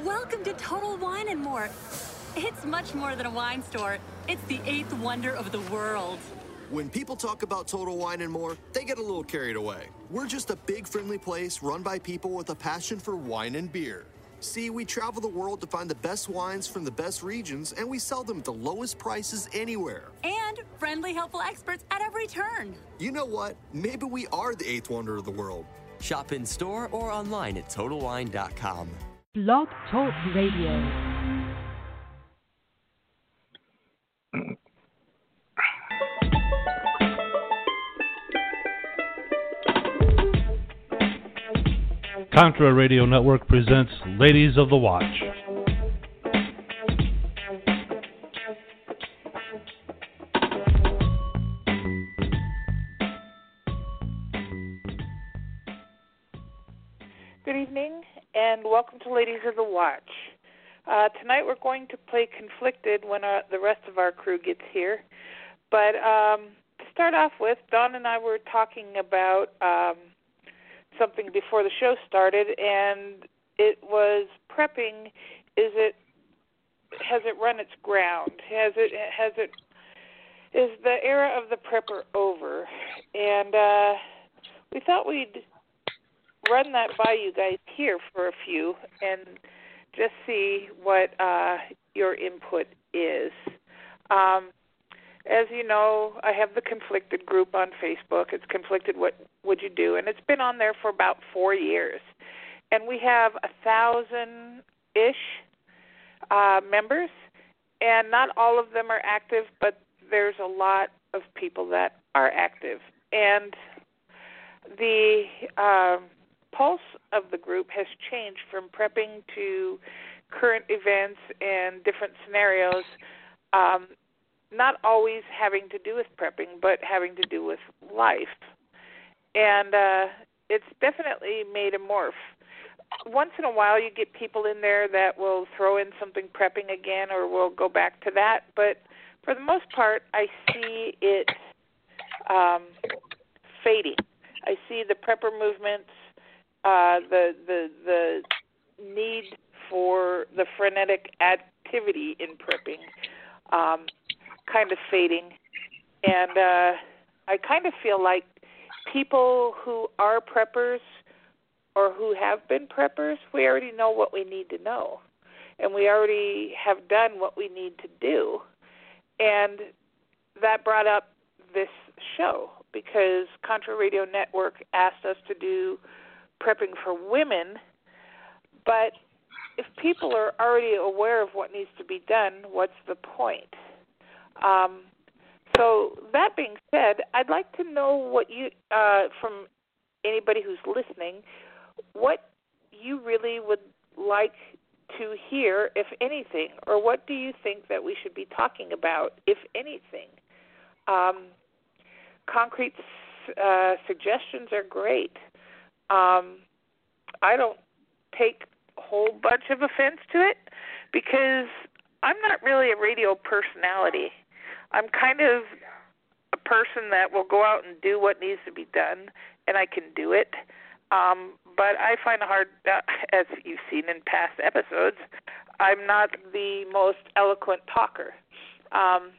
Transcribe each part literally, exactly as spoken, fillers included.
Welcome to Total Wine and More. It's much more than a wine store. It's the eighth wonder of the world. When people talk about Total Wine and More, they get a little carried away. We're just a big, friendly place run by people with a passion for wine and beer. See, we travel the world to find the best wines from the best regions, and we sell them at the lowest prices anywhere. And friendly, helpful experts at every turn. You know what? Maybe we are the eighth wonder of the world. Shop in store or online at total wine dot com. Blog Talk Radio. Contra Radio Network presents Ladies of the Watch. Good evening, and welcome to Ladies of the Watch. Uh, tonight we're going to play Conflicted when uh, the rest of our crew gets here. But um, to start off with, Dawn and I were talking about um, something before the show started, and it was prepping. Is it has it run its ground? Has it has it is the era of the prepper over? And uh, we thought we'd run that by you guys here for a few and just see what uh, your input is. Um, As you know, I have the Conflicted group on Facebook. It's Conflicted What Would You Do? And it's been on there for about four years. And we have a thousand-ish uh, members, and not all of them are active, but there's a lot of people that are active. And the uh, pulse of the group has changed from prepping to current events and different scenarios, um, not always having to do with prepping, but having to do with life. And uh, it's definitely made a morph. Once in a while you get people in there that will throw in something prepping again, or we'll go back to that. But for the most part, I see it um, fading. I see the prepper movements, uh, the, the, the need for the frenetic activity in prepping, um, kind of fading, and uh, I kind of feel like people who are preppers or who have been preppers, we already know what we need to know, and we already have done what we need to do, and that brought up this show because Contra Radio Network asked us to do prepping for women, but if people are already aware of what needs to be done, what's the point? Um, so that being said, I'd like to know what you, uh, from anybody who's listening, what you really would like to hear, if anything, or what do you think that we should be talking about, if anything? Um, concrete uh, suggestions are great. Um, I don't take a whole bunch of offense to it because I'm not really a radio personality. I'm kind of a person that will go out and do what needs to be done, and I can do it. Um, but I find it hard, uh, as you've seen in past episodes, I'm not the most eloquent talker. Um,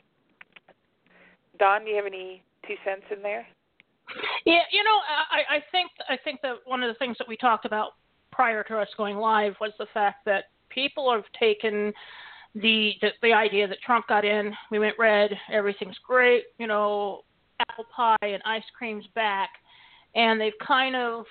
Don, do you have any two cents in there? Yeah, you know, I, I think I think that one of the things that we talked about prior to us going live was the fact that people have taken The, the the idea that Trump got in, we went red, everything's great, you know, apple pie and ice cream's back, and they've kind of,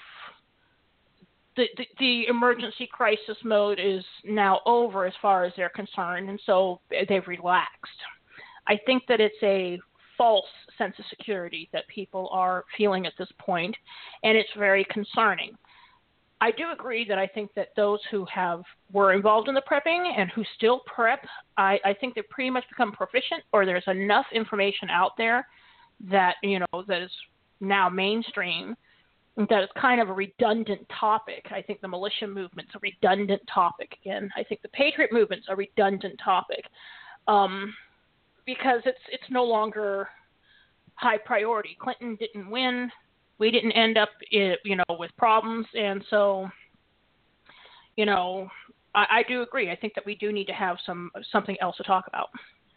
the, the, the emergency crisis mode is now over as far as they're concerned, and so they've relaxed. I think that it's a false sense of security that people are feeling at this point, and it's very concerning. I do agree that I think that those who have were involved in the prepping and who still prep, I, I think they've pretty much become proficient, or there's enough information out there that, you know, that is now mainstream, that is kind of a redundant topic. I think the militia movement's a redundant topic. Again, I think the patriot movement's a redundant topic um, because it's it's no longer high priority. Clinton didn't win. We didn't end up, you know, with problems, and so, you know, I, I do agree. I think that we do need to have some something else to talk about.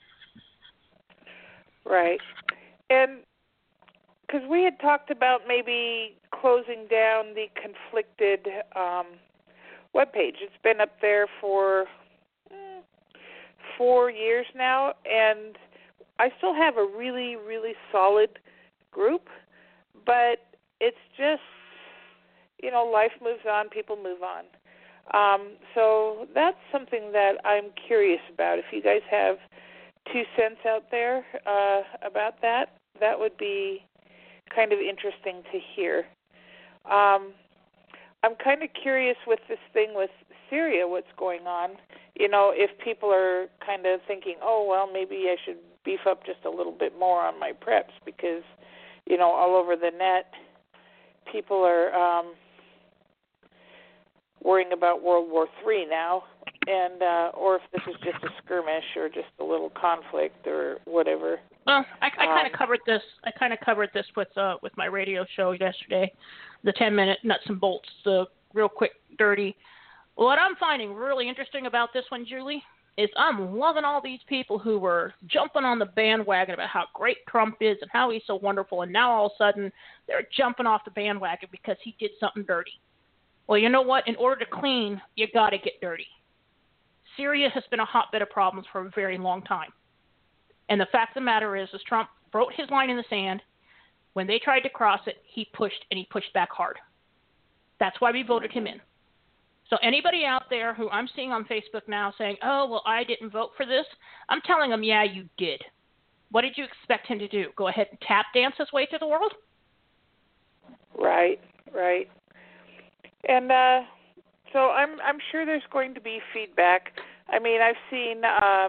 Right. And because we had talked about maybe closing down the conflicted um, webpage. It's been up there for mm, four years now, and I still have a really, really solid group, but it's just, you know, life moves on, people move on. Um, so that's something that I'm curious about. If you guys have two cents out there uh, about that, that would be kind of interesting to hear. Um, I'm kind of curious with this thing with Syria, what's going on. You know, if people are kind of thinking, oh, well, maybe I should beef up just a little bit more on my preps because, you know, all over the net, people are um, worrying about World War Three now, and uh, or if this is just a skirmish or just a little conflict or whatever. Well, I, I kind of um, covered this. I kind of covered this with uh, with my radio show yesterday, the ten minute nuts and bolts, the real quick, dirty. What I'm finding really interesting about this one, Julie, is I'm loving all these people who were jumping on the bandwagon about how great Trump is and how he's so wonderful, and now all of a sudden they're jumping off the bandwagon because he did something dirty. Well, you know what? In order to clean, you got to get dirty. Syria has been a hotbed of problems for a very long time. And the fact of the matter is, is Trump wrote his line in the sand. When they tried to cross it, he pushed, and he pushed back hard. That's why we voted him in. So anybody out there who I'm seeing on Facebook now saying, oh, well, I didn't vote for this, I'm telling them, yeah, you did. What did you expect him to do? Go ahead and tap dance his way through the world? Right, right. And uh, so I'm I'm sure there's going to be feedback. I mean, I've seen um,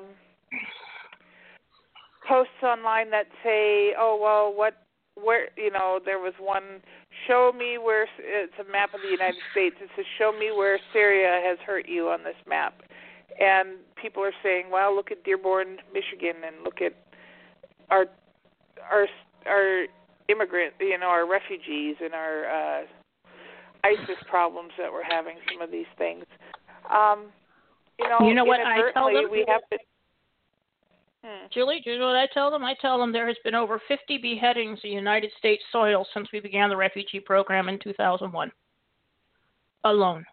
posts online that say, oh, well, what, where, you know, there was one, show me where, it's a map of the United States. It says, show me where Syria has hurt you on this map. And people are saying, well, look at Dearborn, Michigan, and look at our, our, our immigrant, you know, our refugees and our uh, ISIS problems that we're having, some of these things. Um, you know, you know what I tell them? We have to, hmm. Julie, do you know what I tell them? I tell them there has been over fifty beheadings in United States soil since we began the refugee program in two thousand one. Alone.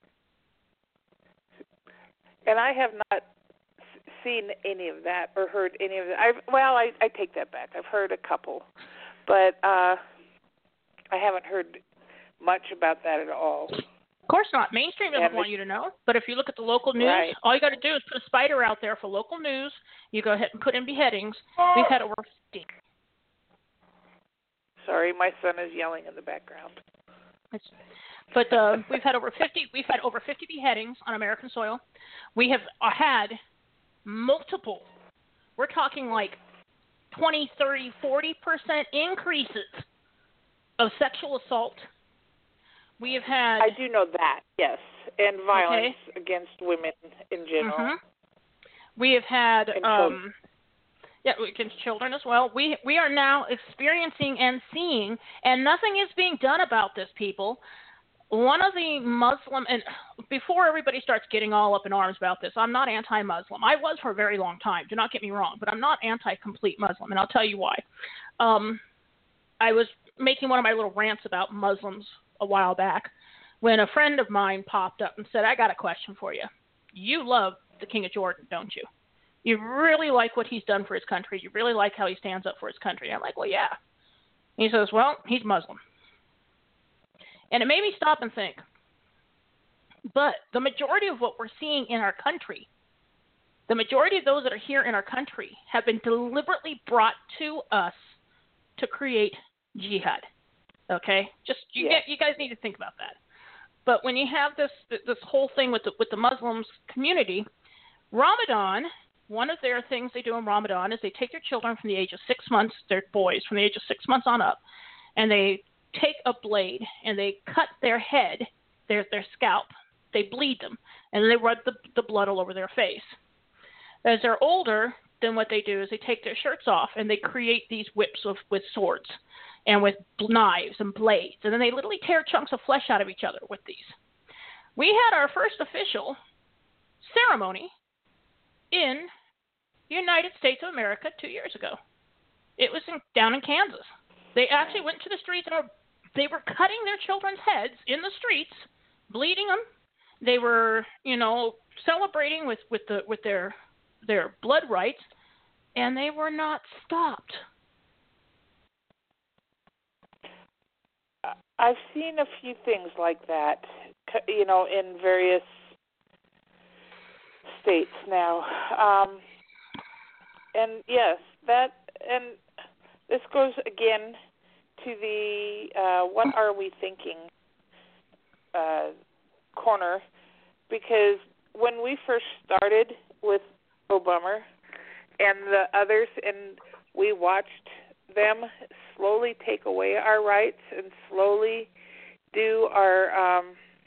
And I have not seen any of that or heard any of that. I've, well, I, I take that back. I've heard a couple, but uh, I haven't heard much about that at all. Of course not. Mainstream doesn't and want you to know. But if you look at the local news, right. all you got to do is put a spider out there for local news. You go ahead and put in beheadings. We've had over fifty. Sorry, my son is yelling in the background. It's, but uh, we've had over fifty. We've had over fifty beheadings on American soil. We have uh, had multiple. We're talking like twenty, thirty, forty percent increases of sexual assault. We have had. I do know that, yes, and violence okay. against women in general. Mm-hmm. We have had, and um, yeah, against children as well. We we are now experiencing and seeing, and nothing is being done about this, people. One of the Muslim, and before everybody starts getting all up in arms about this, I'm not anti-Muslim. I was for a very long time. Do not get me wrong, but I'm not anti-complete Muslim, and I'll tell you why. Um, I was making one of my little rants about Muslims a while back when a friend of mine popped up and said, I got a question for you. You love the King of Jordan, don't you? You really like what he's done for his country. You really like how he stands up for his country. I'm like, well, yeah. And he says, well, he's Muslim. And it made me stop and think. But the majority of what we're seeing in our country, the majority of those that are here in our country have been deliberately brought to us to create jihad. Okay, just you yeah. get you guys need to think about that. But when you have this this whole thing with the with the Muslims community, Ramadan, one of their things they do in Ramadan is they take their children from the age of six months, their boys from the age of six months on up, and they take a blade and they cut their head, their their scalp, they bleed them, and then they rub the the blood all over their face. As they're older, then what they do is they take their shirts off and they create these whips with, with swords and with knives and blades. And then they literally tear chunks of flesh out of each other with these. We had our first official ceremony in the United States of America two years ago. It was in, down in Kansas. They actually went to the streets and were, they were cutting their children's heads in the streets, bleeding them. They were, you know, celebrating with, with the with their their blood rights, and they were not stopped. I've seen a few things like that, you know, in various states now. Um, and yes, that, and this goes again to the uh, what are we thinking uh, corner, because when we first started with Obama and the others, and we watched them slowly take away our rights and slowly do our um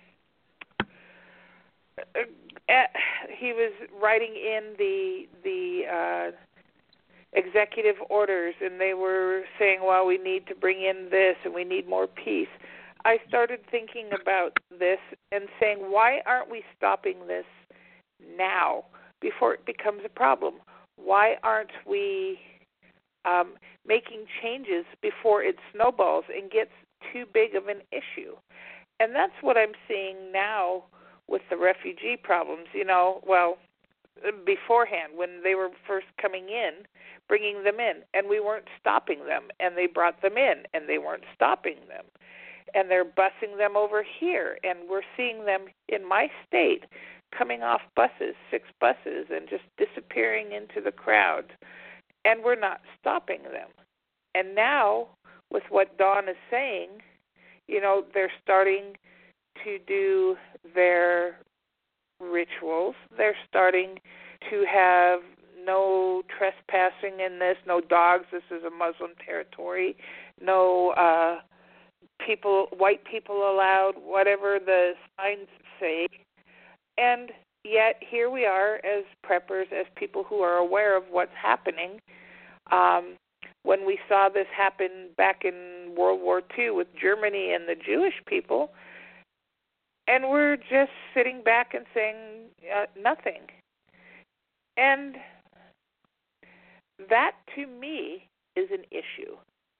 uh, he was writing in the the uh executive orders, and they were saying, well, we need to bring in this and we need more peace. I started thinking about this and saying, why aren't we stopping this now before it becomes a problem? Why aren't we um, making changes before it snowballs and gets too big of an issue? And that's what I'm seeing now with the refugee problems. You know, well, beforehand, when they were first coming in, bringing them in, and we weren't stopping them, and they brought them in, and they weren't stopping them. And they're busing them over here, and we're seeing them in my state coming off buses, six buses, and just disappearing into the crowd, and we're not stopping them. And now, with what Dawn is saying, you know, they're starting to do their rituals. They're starting to have no trespassing in this, no dogs, this is a Muslim territory, no uh, people, white people allowed, whatever the signs say. And yet here we are as preppers, as people who are aware of what's happening. Um, when we saw this happen back in World War Two with Germany and the Jewish people, and we're just sitting back and saying uh, nothing. And that, to me, is an issue.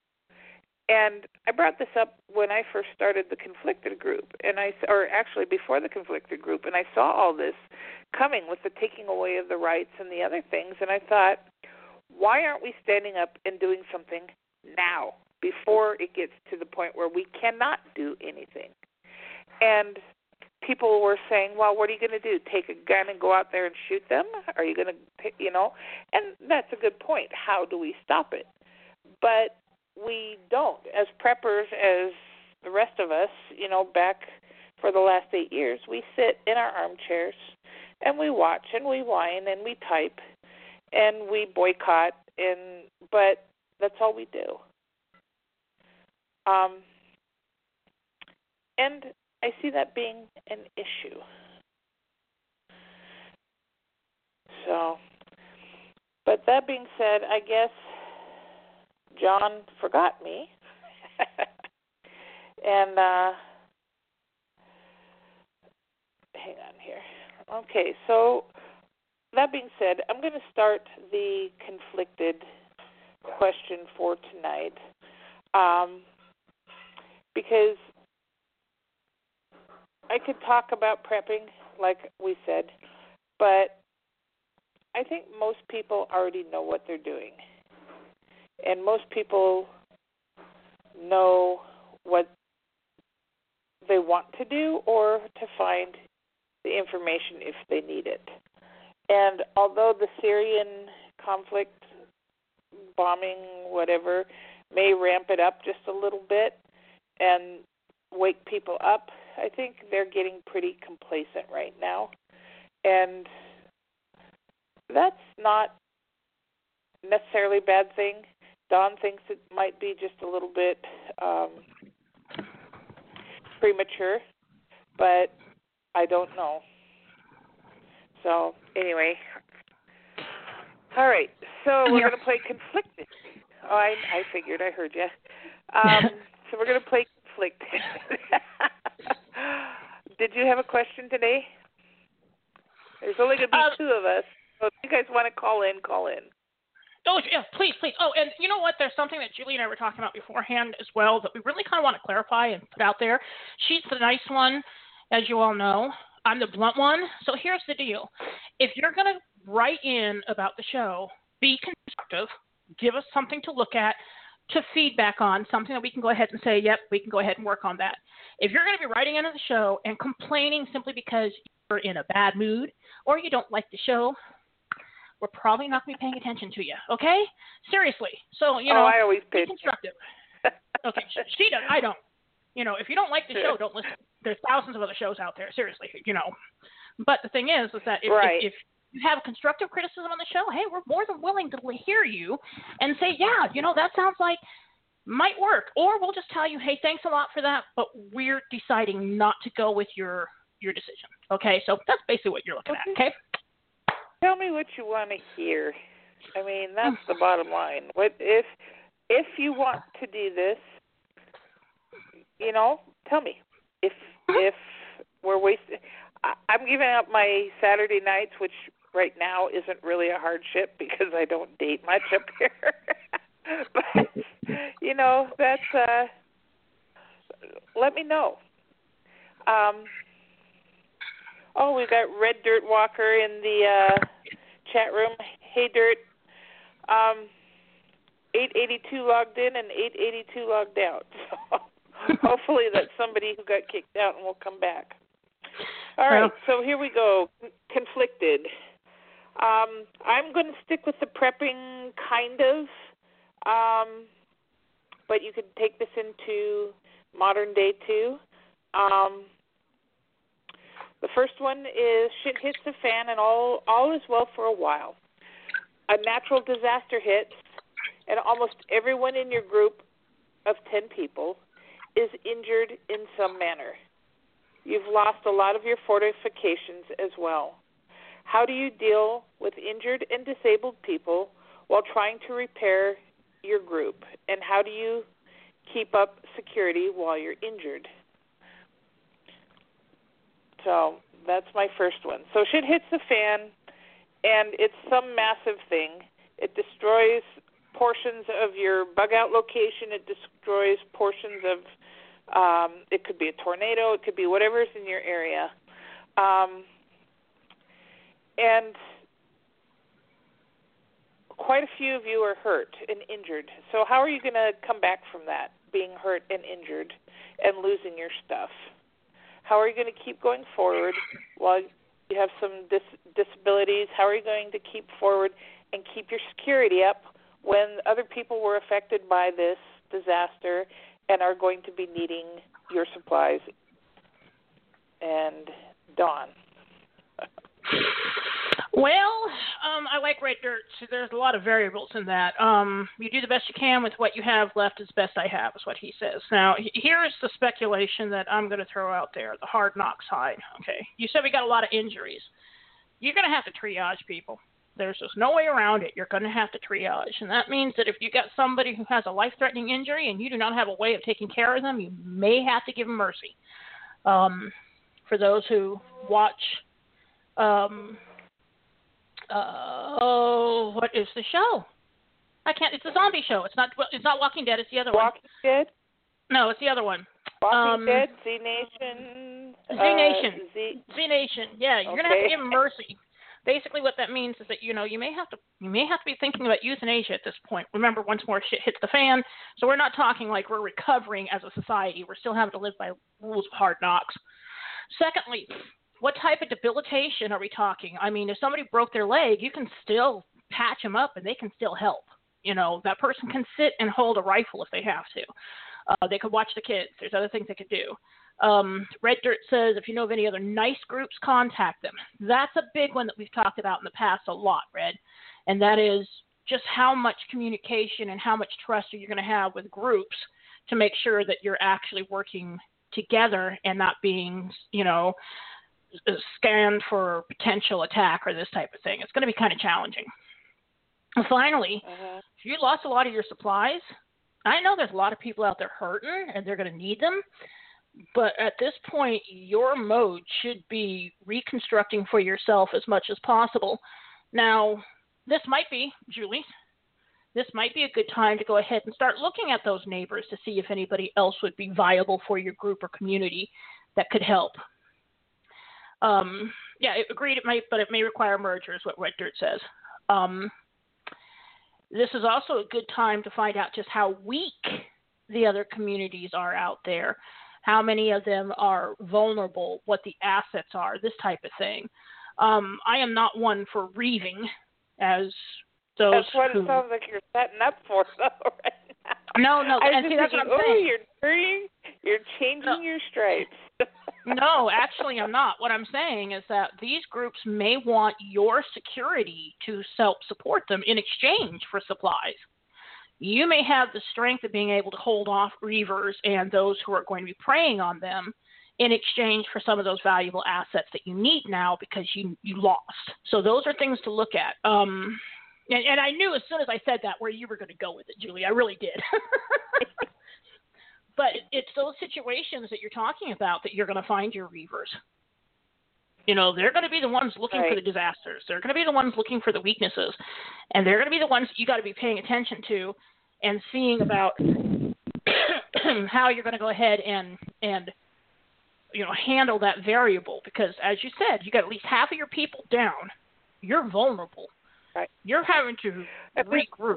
And I brought this up when I first started the Conflicted group, and I, or actually before the Conflicted group, and I saw all this coming with the taking away of the rights and the other things, and I thought, why aren't we standing up and doing something now before it gets to the point where we cannot do anything? And people were saying, well, what are you going to do, take a gun and go out there and shoot them? Are you going to, you know? And that's a good point. How do we stop it? But we don't. As preppers, as the rest of us, you know, back for the last eight years, we sit in our armchairs and we watch and we whine and we type and we boycott, and but that's all we do. Um, and I see that being an issue. So, but that being said, I guess John forgot me. and uh, hang on here. Okay, so that being said, I'm going to start the conflicted question for tonight um, because I could talk about prepping, like we said, but I think most people already know what they're doing. And most people know what they want to do or to find the information if they need it. And although the Syrian conflict, bombing, whatever, may ramp it up just a little bit and wake people up, I think they're getting pretty complacent right now. And that's not necessarily a bad thing. Dawn thinks it might be just a little bit um, premature, but I don't know. So, anyway. All right, so we're going to play Conflicted. Oh, I, I figured. I heard you. Um, so we're going to play Conflicted. Did you have a question today? There's only going to be Uh, two of us. So if you guys want to call in, call in. Oh, yeah, please, please. Oh, and you know what? There's something that Julie and I were talking about beforehand as well that we really kind of want to clarify and put out there. She's the nice one, as you all know. I'm the blunt one. So here's the deal. If you're going to write in about the show, be constructive. Give us something to look at, to feedback on, something that we can go ahead and say, yep, we can go ahead and work on that. If you're going to be writing into the show and complaining simply because you're in a bad mood or you don't like the show, we're probably not going to be paying attention to you, okay? Seriously. So, you know, oh, I always be pay constructive. Okay, she does. I don't. You know, if you don't like the show, don't listen. There's thousands of other shows out there, seriously, you know. But the thing is, is that if, right. if, if you have constructive criticism on the show, hey, we're more than willing to hear you and say, yeah, you know, that sounds like might work. Or we'll just tell you, hey, thanks a lot for that, but we're deciding not to go with your your decision. Okay, so that's basically what you're looking at, okay? Tell me what you want to hear. I mean, that's the bottom line. What if if you want to do this, you know, tell me. If if we're wasting, I'm giving up my Saturday nights, which right now isn't really a hardship because I don't date much up here. But you know, that's uh, let me know. Um, oh, we've got Red Dirt Walker in the uh, chat room. Hey, Dirt. Um, eight eighty-two logged in and eight eighty-two logged out. So hopefully that's somebody who got kicked out and will come back. All right, well, so here we go. Conflicted. Um, I'm going to stick with the prepping, kind of, um, but you could take this into modern day too. Um, the first one is shit hits the fan and all, all is well for a while. A natural disaster hits and almost everyone in your group of ten people is injured in some manner. You've lost a lot of your fortifications as well. How do you deal with injured and disabled people while trying to repair your group? And how do you keep up security while you're injured? So that's my first one. So shit hits the fan, and it's some massive thing. It destroys portions of your bug-out location. It destroys portions of, um, it could be a tornado. It could be whatever's in your area. Um, and quite a few of you are hurt and injured. So how are you going to come back from that, being hurt and injured and losing your stuff? How are you going to keep going forward while you have some dis- disabilities? How are you going to keep forward and keep your security up when other people were affected by this disaster and are going to be needing your supplies? And Dawn. Well, um, I like Red Dirt. So there's a lot of variables in that. Um, you do the best you can with what you have left as best I have, is what he says. Now, here's the speculation that I'm going to throw out there, the hard knock side. Okay, you said we got a lot of injuries. You're going to have to triage people. There's just no way around it. You're going to have to triage. And that means that if you got somebody who has a life-threatening injury and you do not have a way of taking care of them, you may have to give them mercy. Um, for those who watch... Um, Uh, oh, what is the show? I can't. It's a zombie show. It's not. It's not Walking Dead. It's the other Walking one. Walking Dead. No, it's the other one. Walking um, Dead. Z Nation. Z Nation. Uh, Z. Z Nation. Yeah, you're okay. gonna have to give them mercy. Basically, what that means is that you know you may have to you may have to be thinking about euthanasia at this point. Remember, once more shit hits the fan. So we're not talking like we're recovering as a society. We're still having to live by rules of hard knocks. Secondly, what type of debilitation are we talking? I mean, if somebody broke their leg, you can still patch them up and they can still help. You know, that person can sit and hold a rifle if they have to. Uh, they could watch the kids. There's other things they could do. Um, Red Dirt says, if you know of any other nice groups, contact them. That's a big one that we've talked about in the past a lot, Red. And that is just how much communication and how much trust are you going to have with groups to make sure that you're actually working together and not being, you know, scanned for potential attack or this type of thing. It's going to be kind of challenging. And finally, uh-huh. if you lost a lot of your supplies, I know there's a lot of people out there hurting and they're going to need them. But at this point, your mode should be reconstructing for yourself as much as possible. Now, this might be, Julie, this might be a good time to go ahead and start looking at those neighbors to see if anybody else would be viable for your group or community that could help. Um, yeah, agreed it might, but it may require merger is what Red Dirt says. Um, this is also a good time to find out just how weak the other communities are out there, how many of them are vulnerable, what the assets are, this type of thing. Um, I am not one for reaving, as those That's what who... it sounds like you're setting up for, though, right now. No, no, I was and just see, that's thinking, what I'm oh, saying. you're turning, you're changing No. your stripes. No, actually, I'm not. What I'm saying is that these groups may want your security to self-support them in exchange for supplies. You may have the strength of being able to hold off reavers and those who are going to be preying on them in exchange for some of those valuable assets that you need now because you, you lost. So those are things to look at. Um, and, and I knew as soon as I said that where you were going to go with it, Julie. I really did. But it's those situations that you're talking about that you're going to find your reavers. You know, they're going to be the ones looking right. for the disasters. They're going to be the ones looking for the weaknesses. And they're going to be the ones you got to be paying attention to and seeing about how you're going to go ahead and, and, you know, handle that variable. Because, as you said, you got at least half of your people down. You're vulnerable. Right. You're having to regroup.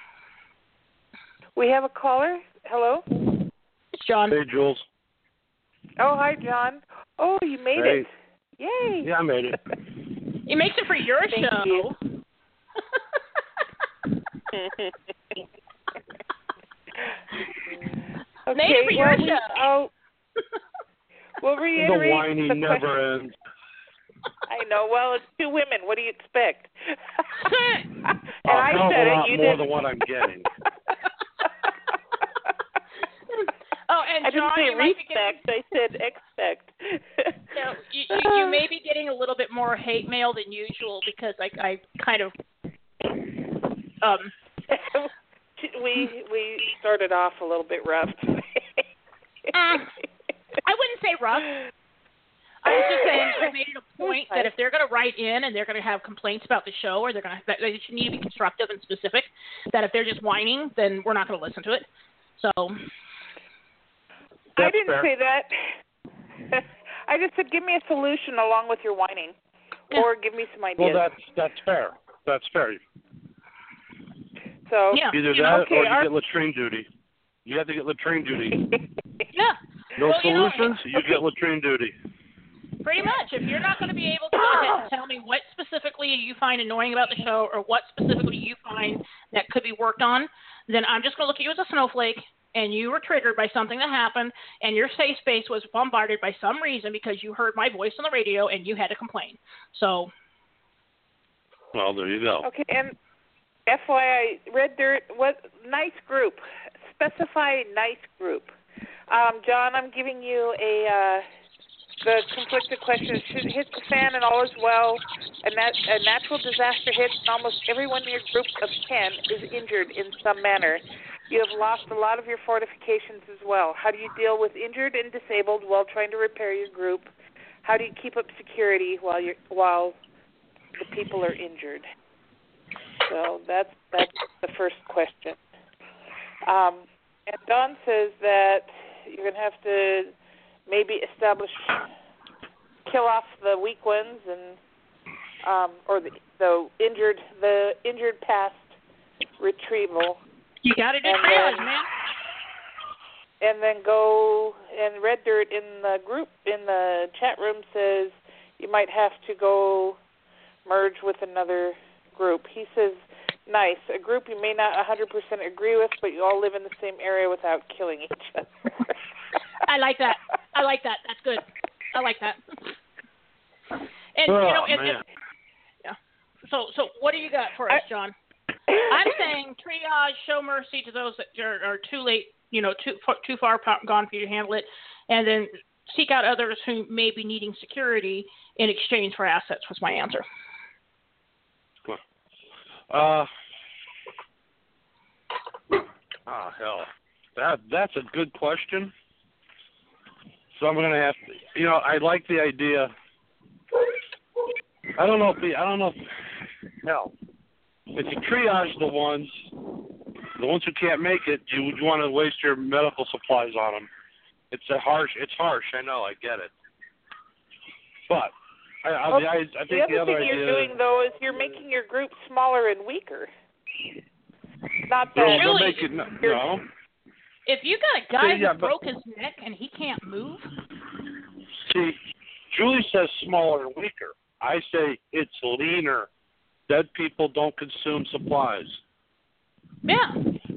We have a caller. Hello? It's John. Hey, Jules. Oh, hi, John. Oh, you made Hey. it. Yay. Yeah, I made it. He makes it for your Thank show. you. Okay, Made it for your well, we, show. oh, we'll The reiterate whining the never question. ends. I know. Well, it's two women. What do you expect? and Oh, I hell of said a it. lot You more didn't. than what I'm getting. Oh, and I didn't John, say you might be getting, respect. I said expect. you, know, you, you, you may be getting a little bit more hate mail than usual because I, I kind of, um, we we started off a little bit rough. uh, I wouldn't say rough. I was just saying I made it a point that if they're going to write in and they're going to have complaints about the show or they're going to, that they should need to be constructive and specific, that if they're just whining, then we're not going to listen to it. So. I That's didn't fair. say that. I just said give me a solution along with your whining, Yeah. or give me some ideas. Well, that's that's fair. That's fair. so Yeah. Either You that know, okay, or you our- get latrine duty. You have to get latrine duty. Yeah. No Well, you know, solutions, you, okay. get latrine duty. Pretty much. If you're not going to be able to go ahead and tell me what specifically you find annoying about the show or what specifically you find that could be worked on, then I'm just going to look at you as a snowflake and you were triggered by something that happened and your safe space was bombarded by some reason because you heard my voice on the radio and you had to complain. So. Well, there you go. Okay, and F Y I, Red Dirt, what nice group? Specify nice group. Um, John, I'm giving you a uh, the conflicted question. Should hit the fan and all is well. A, nat- a natural disaster hits and almost everyone in your group of ten is injured in some manner. You have lost a lot of your fortifications as well. How do you deal with injured and disabled while trying to repair your group? How do you keep up security while you're while the people are injured? So that's that's the first question. Um, and Don says that you're going to have to maybe establish, kill off the weak ones and um, or the, the injured the injured past retrieval. You got to do And triage, then- man. And then go, and Red Dirt in the group, in the chat room says you might have to go merge with another group. He says, nice, a group you may not one hundred percent agree with, but you all live in the same area without killing each other. I like that. I like that. That's good. I like that. And, Oh, you know, and, man. and, yeah. So, so what do you got for us, John? I'm saying triage, show mercy to those that are, are too late, you know, too too far gone for you to handle it, and then seek out others who may be needing security in exchange for assets was my answer. Uh, ah, hell. That, that's a good question. So I'm gonna have to. You know, I like the idea. I don't know if the. I don't know if. Hell, if you triage the ones, the ones who can't make it, you would want to waste your medical supplies on them. It's a harsh. It's harsh. I know. I get it. But I, I, well, I, I think the other the other thing idea. you're doing though is you're making your group smaller and weaker. Not that. They'll, they'll Really? make it. No. If you got a guy See, yeah, who but- broke his neck and he can't move, See, Julie says smaller and weaker. I say it's leaner. Dead people don't consume supplies. yeah.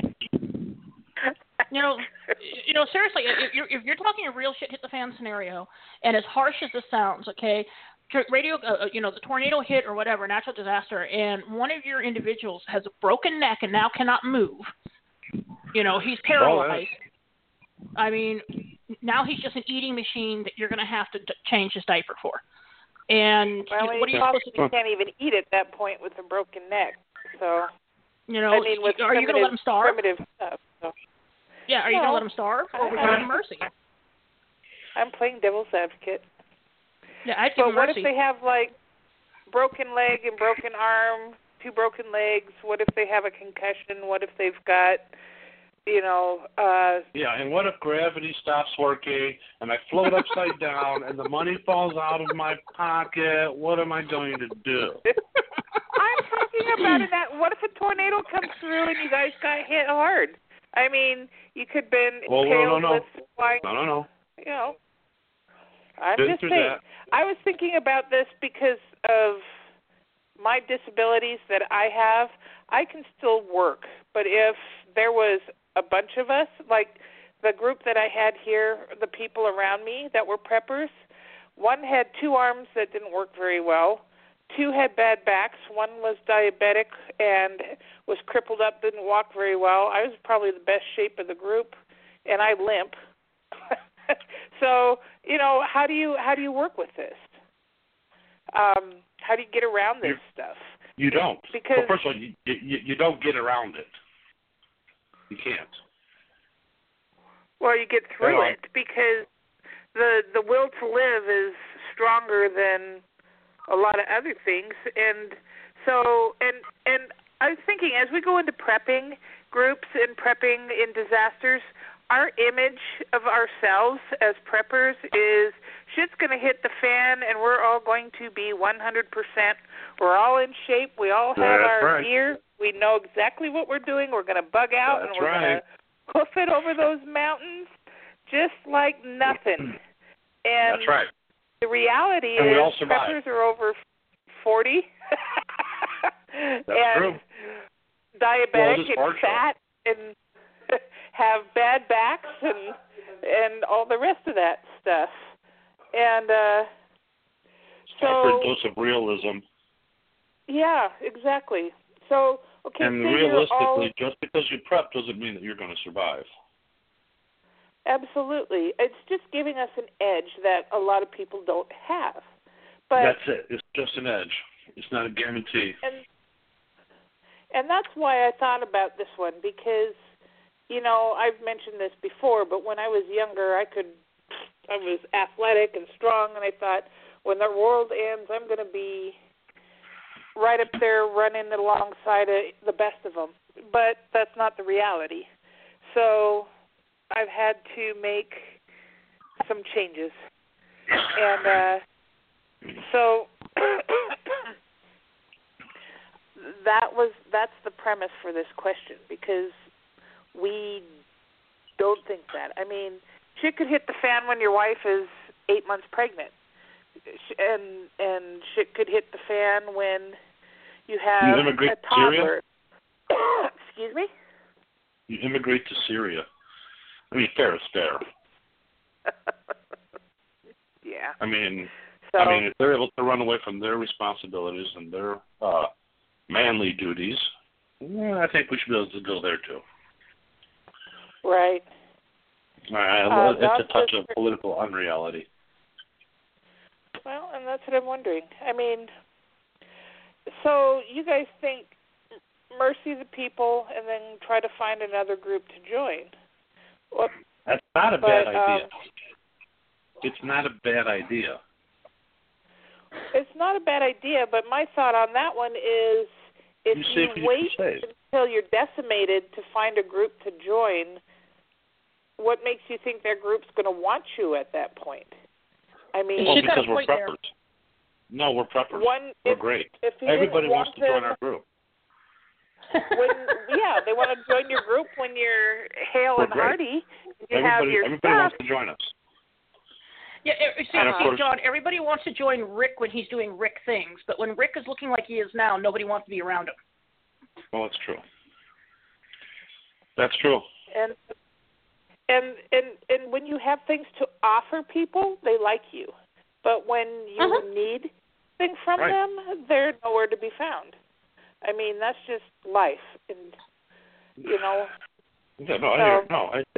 You know, you know, seriously, if you're, if you're talking a real shit hit the fan scenario, and as harsh as this sounds, okay, radio, uh, you know, the tornado hit or whatever, natural disaster, and one of your individuals has a broken neck and now cannot move. You know, he's paralyzed. Oh, I mean, now he's just an eating machine that you're going to have to d- change his diaper for. And well, what are you possibly supposed to do? can't even eat at that point with a broken neck. So, You know, I mean, with are you going to let him starve? Primitive stuff. So. Yeah, are you No. going to let him starve, or would you give him mercy? I'm playing devil's advocate. Yeah, I'd give But him what mercy. if they have like broken leg and broken arm, two broken legs? What if they have a concussion? What if they've got, you know, uh Yeah, and what if gravity stops working and I float upside down and the money falls out of my pocket? What am I going to do? I'm talking about it. That what if a tornado comes through and you guys got hit hard? I mean, you could have been Well, no, impaled no, no. with flying. No, no, no. You know, I'm Been just through saying. that. I was thinking about this because of my disabilities that I have. I can still work, but if there was a bunch of us, like the group that I had here, the people around me that were preppers, one had two arms that didn't work very well. Two had bad backs. One was diabetic and was crippled up, didn't walk very well. I was probably the best shape of the group, and I limp. So, you know, how do you how do you work with this? Um, how do you get around this You- stuff? You don't. Because well, first of all, you, you, you don't get around it. You can't. well, you get through Well, it because the the will to live is stronger than a lot of other things, and so and and I was thinking as we go into prepping groups and prepping in disasters, our image of ourselves as preppers is shit's going to hit the fan and we're all going to be one hundred percent. We're all in shape. We all have That's our right. gear. We know exactly what we're doing. We're going to bug out That's and we're right. going to hoof it over those mountains just like nothing. And That's right. the reality And is we all survive. preppers are over forty That's and true. diabetic Well, it is and partial. fat and have bad backs and and all the rest of that stuff. And uh Time for so a dose of realism. yeah, exactly. So okay, and say you're realistically, all, just because you prep doesn't mean that you're going to survive. absolutely. It's just giving us an edge that a lot of people don't have. But That's it. It's just an edge. It's not a guarantee. and and that's why I thought about this one because, you know, I've mentioned this before, but when I was younger, I could, I was athletic and strong, and I thought, when the world ends, I'm going to be right up there running alongside of the best of them. But that's not the reality. So I've had to make some changes. And uh, so that was that's the premise for this question because we don't think that. I mean, shit could hit the fan when your wife is eight months pregnant, and and shit could hit the fan when you have You immigrate a to Syria? toddler. Excuse me? You immigrate to Syria. I mean, fair is fair. Yeah. I mean, So I mean, if they're able to run away from their responsibilities and their uh, manly duties, yeah, I think we should be able to go there too. right. I, I, Uh, it's Doc a touch says- of political unreality. Well, and that's what I'm wondering. I mean, so you guys think mercy the people and then try to find another group to join? Well, That's not a But, bad um, idea. it's not a bad idea. It's not a bad idea, but my thought on that one is if You you, save what you wait can save. until you're decimated to find a group to join, what makes you think their group's going to want you at that point? I mean, Well, She's got a because we're point there. preppers. No, we're preppers. One, we're if, great. If you Everybody didn't wants want to join them- our group. when, yeah, they want to join your group when you're hale We're and great. hearty. You have Everybody, your everybody stuff. wants to join us. Yeah, er, see, And of see, course- John, everybody wants to join Rick when he's doing Rick things, but when Rick is looking like he is now, nobody wants to be around him. Well, that's true. That's true. And and and and when you have things to offer people, they like you. But when you Uh-huh. need things from Right. them, they're nowhere to be found. I mean, that's just life, and you know. Yeah, no, I So- hear, no, I.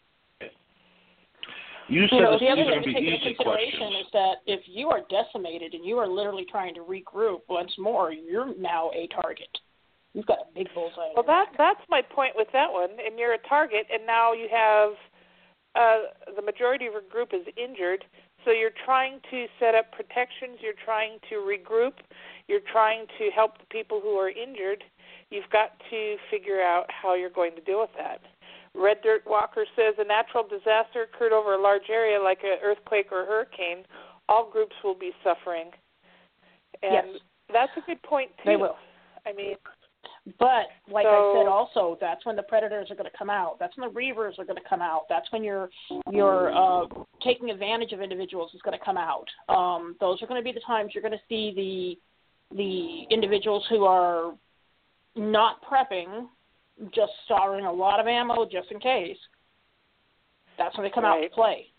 You said You know, this, the other these are thing going to to be take into easy consideration questions. is that if you are decimated and you are literally trying to regroup once more, you're now a target. You've got a big bullseye. Well, that that's my point with that one. And you're a target, and now you have uh, the majority of your group is injured. So you're trying to set up protections. You're trying to regroup. You're trying to help the people who are injured. You've got to figure out how you're going to deal with that. Red Dirt Walker says a natural disaster occurred over a large area like an earthquake or a hurricane. All groups will be suffering. And Yes. that's a good point, too. They will. I mean, But like So- I said, also that's when the predators are going to come out. That's when the reavers are going to come out. That's when your your uh, taking advantage of individuals is going to come out. Um, those are going to be the times you're going to see the the individuals who are not prepping, just storing a lot of ammo just in case. That's when they come out to Right. play.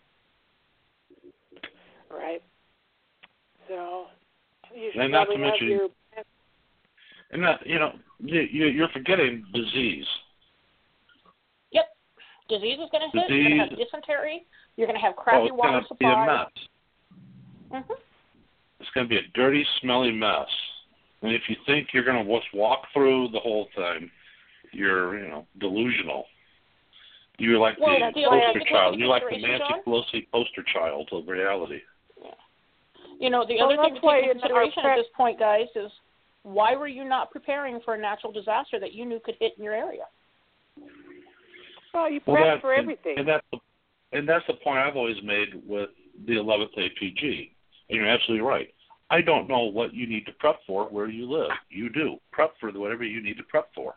right. So you should And not to probably have mention- your And that, you know, you, you, you're forgetting disease. Yep. Disease is going to hit. You're going to have Disease. dysentery. You're going to have Oh, crappy it's water going to be supply. a mess. Mm-hmm. It's going to be a dirty, smelly mess. And if you think you're going to just walk through the whole thing, you're, you know, delusional. You're like Well, the that's the other poster thing to take child. into You're like the consideration, Nancy Pelosi poster child of reality. You know, the Well, other thing that's to why take into in our consideration prep- at this point, guys, is why were you not preparing for a natural disaster that you knew could hit in your area? well, you Well, prep that- for and- everything. And that's the, and that's the point I've always made with the eleventh A P G. And you're absolutely right. I don't know what you need to prep for where you live. You do. Prep for whatever you need to prep for.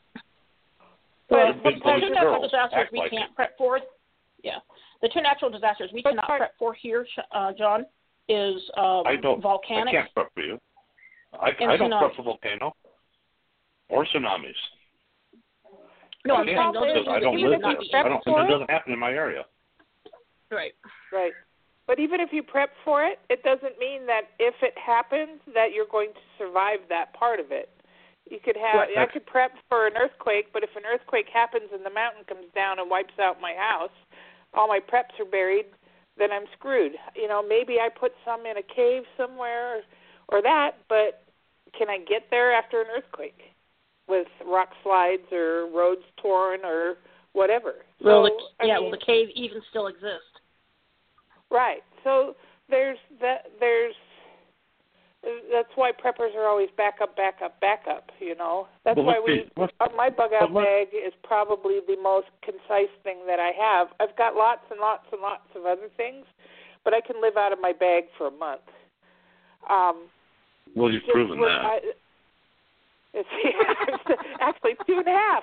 Well, Big the boys two and natural girls disasters act we like can't it. prep for, yeah, the two natural disasters we But cannot part- prep for here, uh, John, is um, I don't. volcanic. I can't prep for you. I, And I don't tsunamis. prep for volcano or tsunamis. No, I I'm saying can't those are because two I that don't we live would not there. be I able don't. to. And it doesn't happen in my area. Right. Right. But even if you prep for it, it doesn't mean that if it happens that you're going to survive that part of it. You could have Right. I could prep for an earthquake, but if an earthquake happens and the mountain comes down and wipes out my house, all my preps are buried, then I'm screwed. You know, maybe I put some in a cave somewhere or, or that, but can I get there after an earthquake with rock slides or roads torn or whatever? Well, So, the, I yeah, mean, well, the cave even still exists. right. So there's that. There's that's why preppers are always back up, back up, back up. You know, that's But why let's we. be- let's- Uh, my bug out but let's- bag is probably the most concise thing that I have. I've got lots and lots and lots of other things, but I can live out of my bag for a month. Um, Well, you've just proven with- that. I, it's actually two and a half.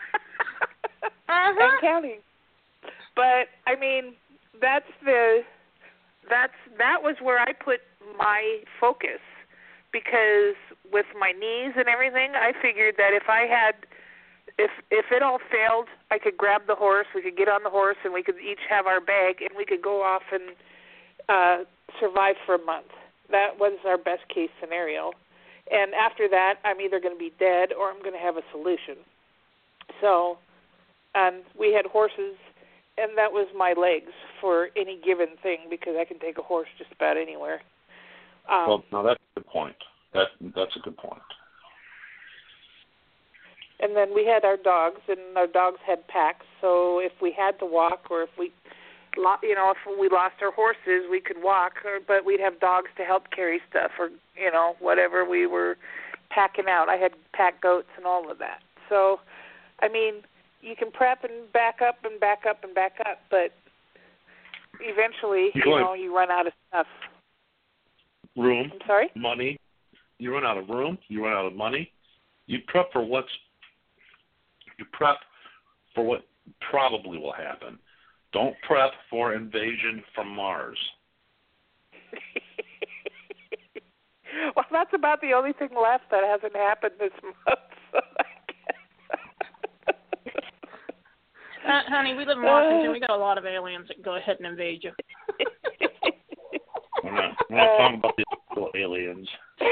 And counting. But I mean, that's the that's that was where I put my focus, because with my knees and everything, I figured that if I had if if it all failed, I could grab the horse, we could get on the horse, and we could each have our bag, and we could go off and uh, survive for a month. That was our best case scenario. And after that, I'm either going to be dead or I'm going to have a solution. So, and we had horses, and that was my legs for any given thing, because I can take a horse just about anywhere. Um, Well, no, that's a good point. That that's a good point. And then we had our dogs, and our dogs had packs. So if we had to walk, or if we lo- you know, if we lost our horses, we could walk, or, but we'd have dogs to help carry stuff, or you know, whatever we were packing out. I had pack goats and all of that. So, I mean, you can prep and back up and back up and back up, but eventually, you know, you run out of stuff. Room. I'm sorry? Money. You run out of room. You run out of money. You prep for what's. You prep for what probably will happen. Don't prep for invasion from Mars. Well, that's about the only thing left that hasn't happened this month. So I guess. uh, honey, we live in Washington. We got a lot of aliens that can go ahead and invade you. We're not, we're not talking about the little aliens.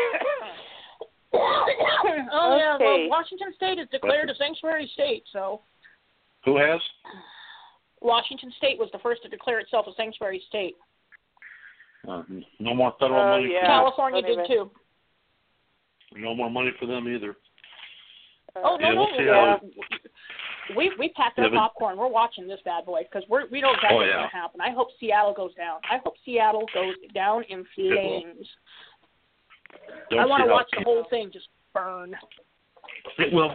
Oh, yeah. Okay. Well, Washington State is declared a sanctuary state, so. Who has? Washington State was the first to declare itself a sanctuary state. Uh, no more federal Oh, money. yeah. For California Funny did too. No more money for them either. Oh no, Yeah, no, we'll see no. how We we packed our Yeah, but- popcorn. We're watching this bad boy because we're we know exactly Oh, yeah. what's going to happen. I hope Seattle goes down. I hope Seattle goes down in will. flames. Don't I want see to how watch the whole thing just burn. It will.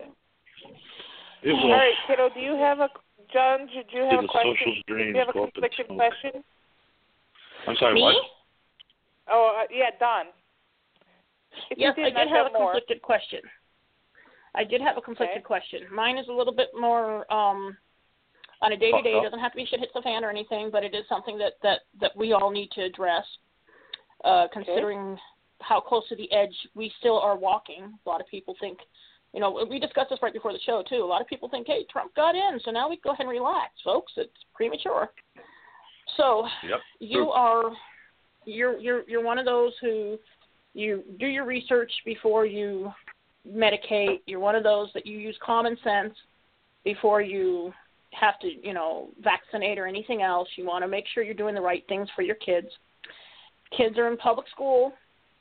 It will. All right, kiddo, do you have a, John, did you have See a the question? social Do drains you have a go up in conflicted smoke. question? I'm sorry, Me? what? Oh, uh, yeah, Don. If Yes, you I did, did I've have a got more. conflicted question. I did have a conflicted Okay. question. Mine is a little bit more um, on a day-to-day. It Uh-oh. doesn't have to be shit hits the fan or anything, but it is something that, that, that we all need to address, uh, considering how close to the edge we still are walking. A lot of people think, you know, we discussed this right before the show, too. A lot of people think, hey, Trump got in, so now we can go ahead and relax, folks. It's premature. So Yep. you True. are you're you're you're one of those who you do your research before you medicate. You're one of those that you use common sense before you have to, you know, vaccinate or anything else. You want to make sure you're doing the right things for your kids. Kids are in public school.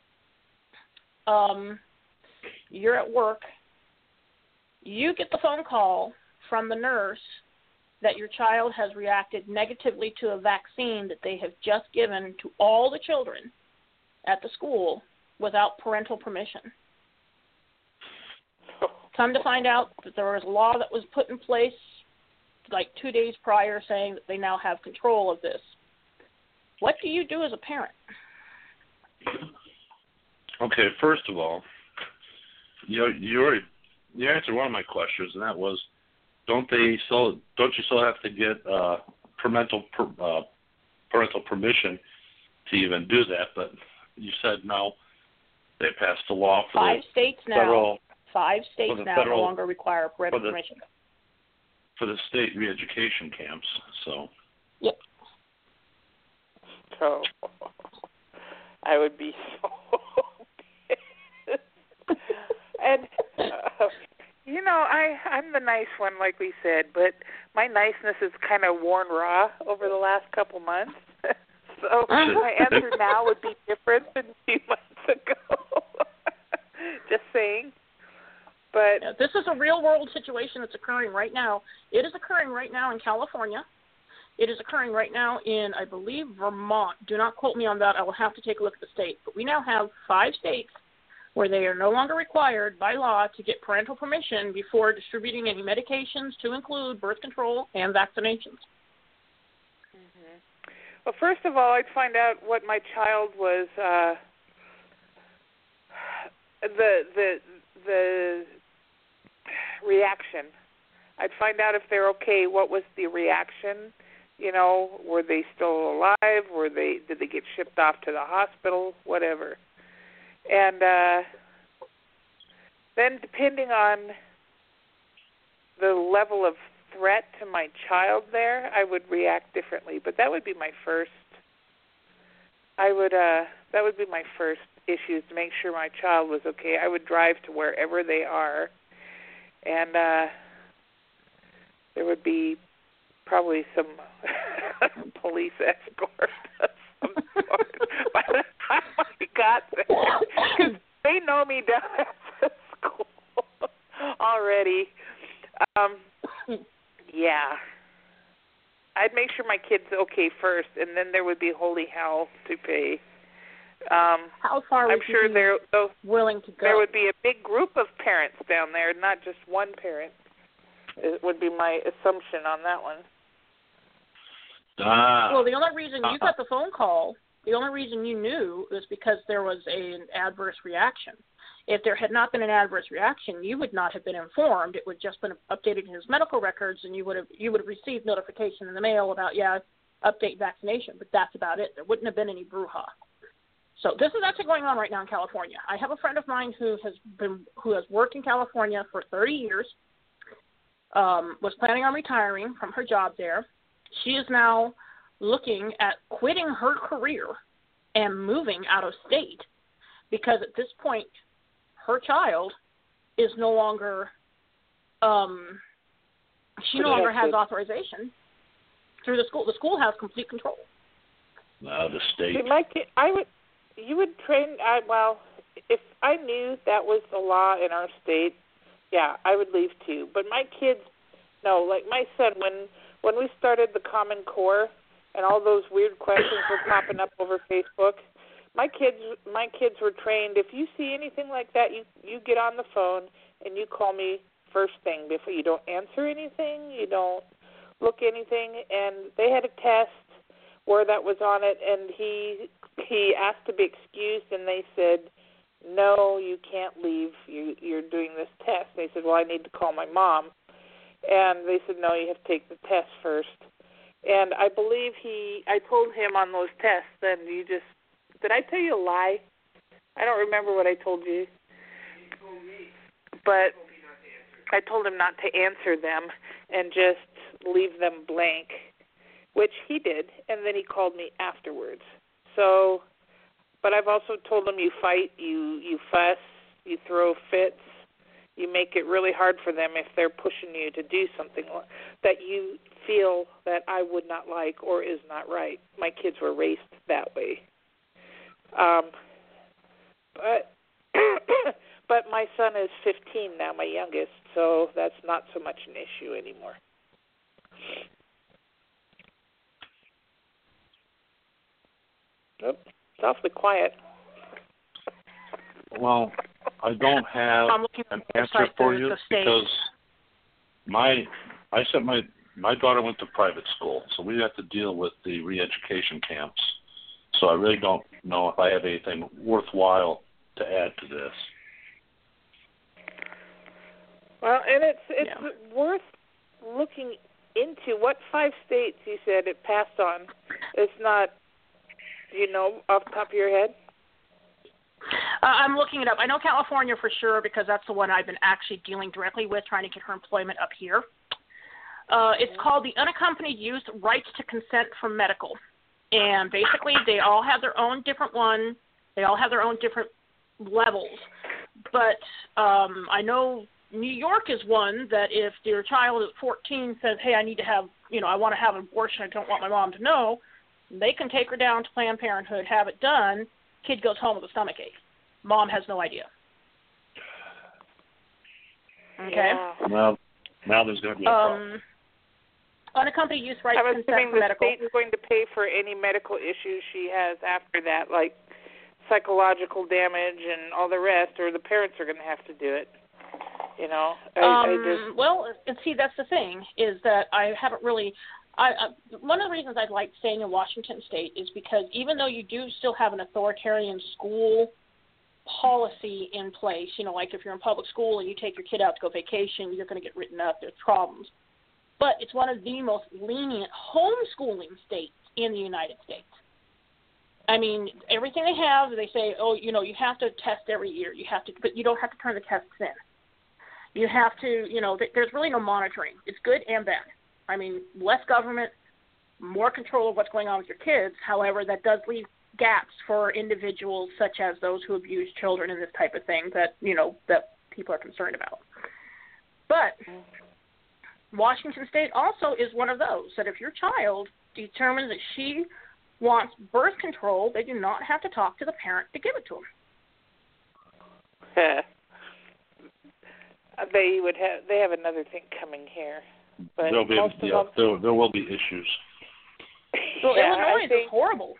Um, you're at work. You get the phone call from the nurse that your child has reacted negatively to a vaccine that they have just given to all the children at the school without parental permission. Come to find out that there was a law that was put in place like two days prior saying that they now have control of this. What do you do as a parent? Okay, first of all, you you already you answered one of my questions, and that was, don't they still don't you still have to get uh, parental per, uh, parental permission to even do that? But you said no. They passed a law for Five the states now. federal Five states for the now federal- no longer require parental for the- permission. for the state re-education camps. So Yep. So, I would be so pissed. And, uh, you know, I, I'm the nice one, like we said, but my niceness is kind of worn raw over the last couple months. So my answer now would be different than a few months ago. Just saying. But Yeah, this is a real-world situation that's occurring right now. It is occurring right now in California. It is occurring right now in, I believe, Vermont. Do not quote me on that. I will have to take a look at the state. But we now have five states where they are no longer required by law to get parental permission before distributing any medications to include birth control and vaccinations. Well, first of all, I'd find out what my child was. Uh, the the the reaction. I'd find out if they're okay. What was the reaction? You know, were they still alive? Were they? Did they get shipped off to the hospital? Whatever. And uh, then, depending on the level of threat to my child there, I would react differently. But that would be my first. I would. Uh, that would be my first issue, is to make sure my child was okay. I would drive to wherever they are, and uh, there would be probably some police escort of some sort by the time I got there, because they know me down at school already. Um, yeah, I'd make sure my kid's okay first, and then there would be holy hell to pay. Um, How far would I'm you sure be there though, willing to go? there would be a big group of parents down there, not just one parent. It would be my assumption on that one. Ah. Well, the only reason you got the phone call, the only reason you knew was because there was a, an adverse reaction. If there had not been an adverse reaction, you would not have been informed. It would just been updated in his medical records, and you would have you would have received notification in the mail about yeah, update vaccination. But that's about it. There wouldn't have been any brouhaha. So this is actually going on right now in California. I have a friend of mine who has been who has worked in California for thirty years. Um, was planning on retiring from her job there. She is now looking at quitting her career and moving out of state because at this point her child is no longer um, she no longer has authorization through the school. The school has complete control. No, the state. See, my kid, I would, you would train. I well, if I knew that was the law in our state, yeah, I would leave too. But my kids, no, like my son, when when we started the Common Core and all those weird questions were popping up over Facebook, my kids my kids were trained. If you see anything like that, you you get on the phone and you call me first thing. Before you don't answer anything, you don't look anything. And they had a test where that was on it, and he he asked to be excused, and they said, no, you can't leave. You, you're doing this test. They said, well, I need to call my mom. And they said, no, you have to take the test first. And I believe he, I told him on those tests, then you just, did I tell you a lie? I don't remember what I told you. You told me. But I told him not to answer them and just leave them blank, which he did. And then he called me afterwards. So... But I've also told them you fight, you, you fuss, you throw fits, you make it really hard for them if they're pushing you to do something that you feel that I would not like or is not right. My kids were raised that way. Um, but but my son is fifteen now, my youngest, so that's not so much an issue anymore. Nope. It's awfully quiet. Well, I don't have an answer for you because my I sent my my daughter went to private school, so we have to deal with the re-education camps. So I really don't know if I have anything worthwhile to add to this. Well, and it's it's yeah. worth looking into. What five states you said it passed on? It's not. Do you know off the top of your head? Uh, I'm looking it up. I know California for sure because that's the one I've been actually dealing directly with, trying to get her employment up here. Uh, it's called the Unaccompanied Youth Rights to Consent for Medical. And basically they all have their own different one. They all have their own different levels. But um, I know New York is one that if your child at fourteen says, hey, I need to have, you know, I want to have an abortion, I don't want my mom to know, they can take her down to Planned Parenthood, have it done, kid goes home with a stomach ache. Mom has no idea. Okay? Yeah. Well, now there's going to be a problem. Um, unaccompanied youth rights I'm consent assuming for the medical. state is going to pay for any medical issues she has after that, like psychological damage and all the rest, or the parents are going to have to do it. You know? I, um, I just... Well, and see, that's the thing, is that I haven't really... I, I, one of the reasons I'd like staying in Washington State is because even though you do still have an authoritarian school policy in place, you know, like if you're in public school and you take your kid out to go vacation, you're going to get written up, there's problems. But it's one of the most lenient homeschooling states in the United States. I mean, everything they have, they say, oh, you know, you have to test every year, you have to, but you don't have to turn the tests in. You have to, you know, th- there's really no monitoring. It's good and bad. I mean, less government, more control of what's going on with your kids. However, that does leave gaps for individuals such as those who abuse children and this type of thing that, you know, that people are concerned about. But Washington State also is one of those that if your child determines that she wants birth control, they do not have to talk to the parent to give it to them. They would have. They have another thing coming here. but There'll be most yeah, of them, there, there will be issues. Well, yeah, Illinois I is think, horrible.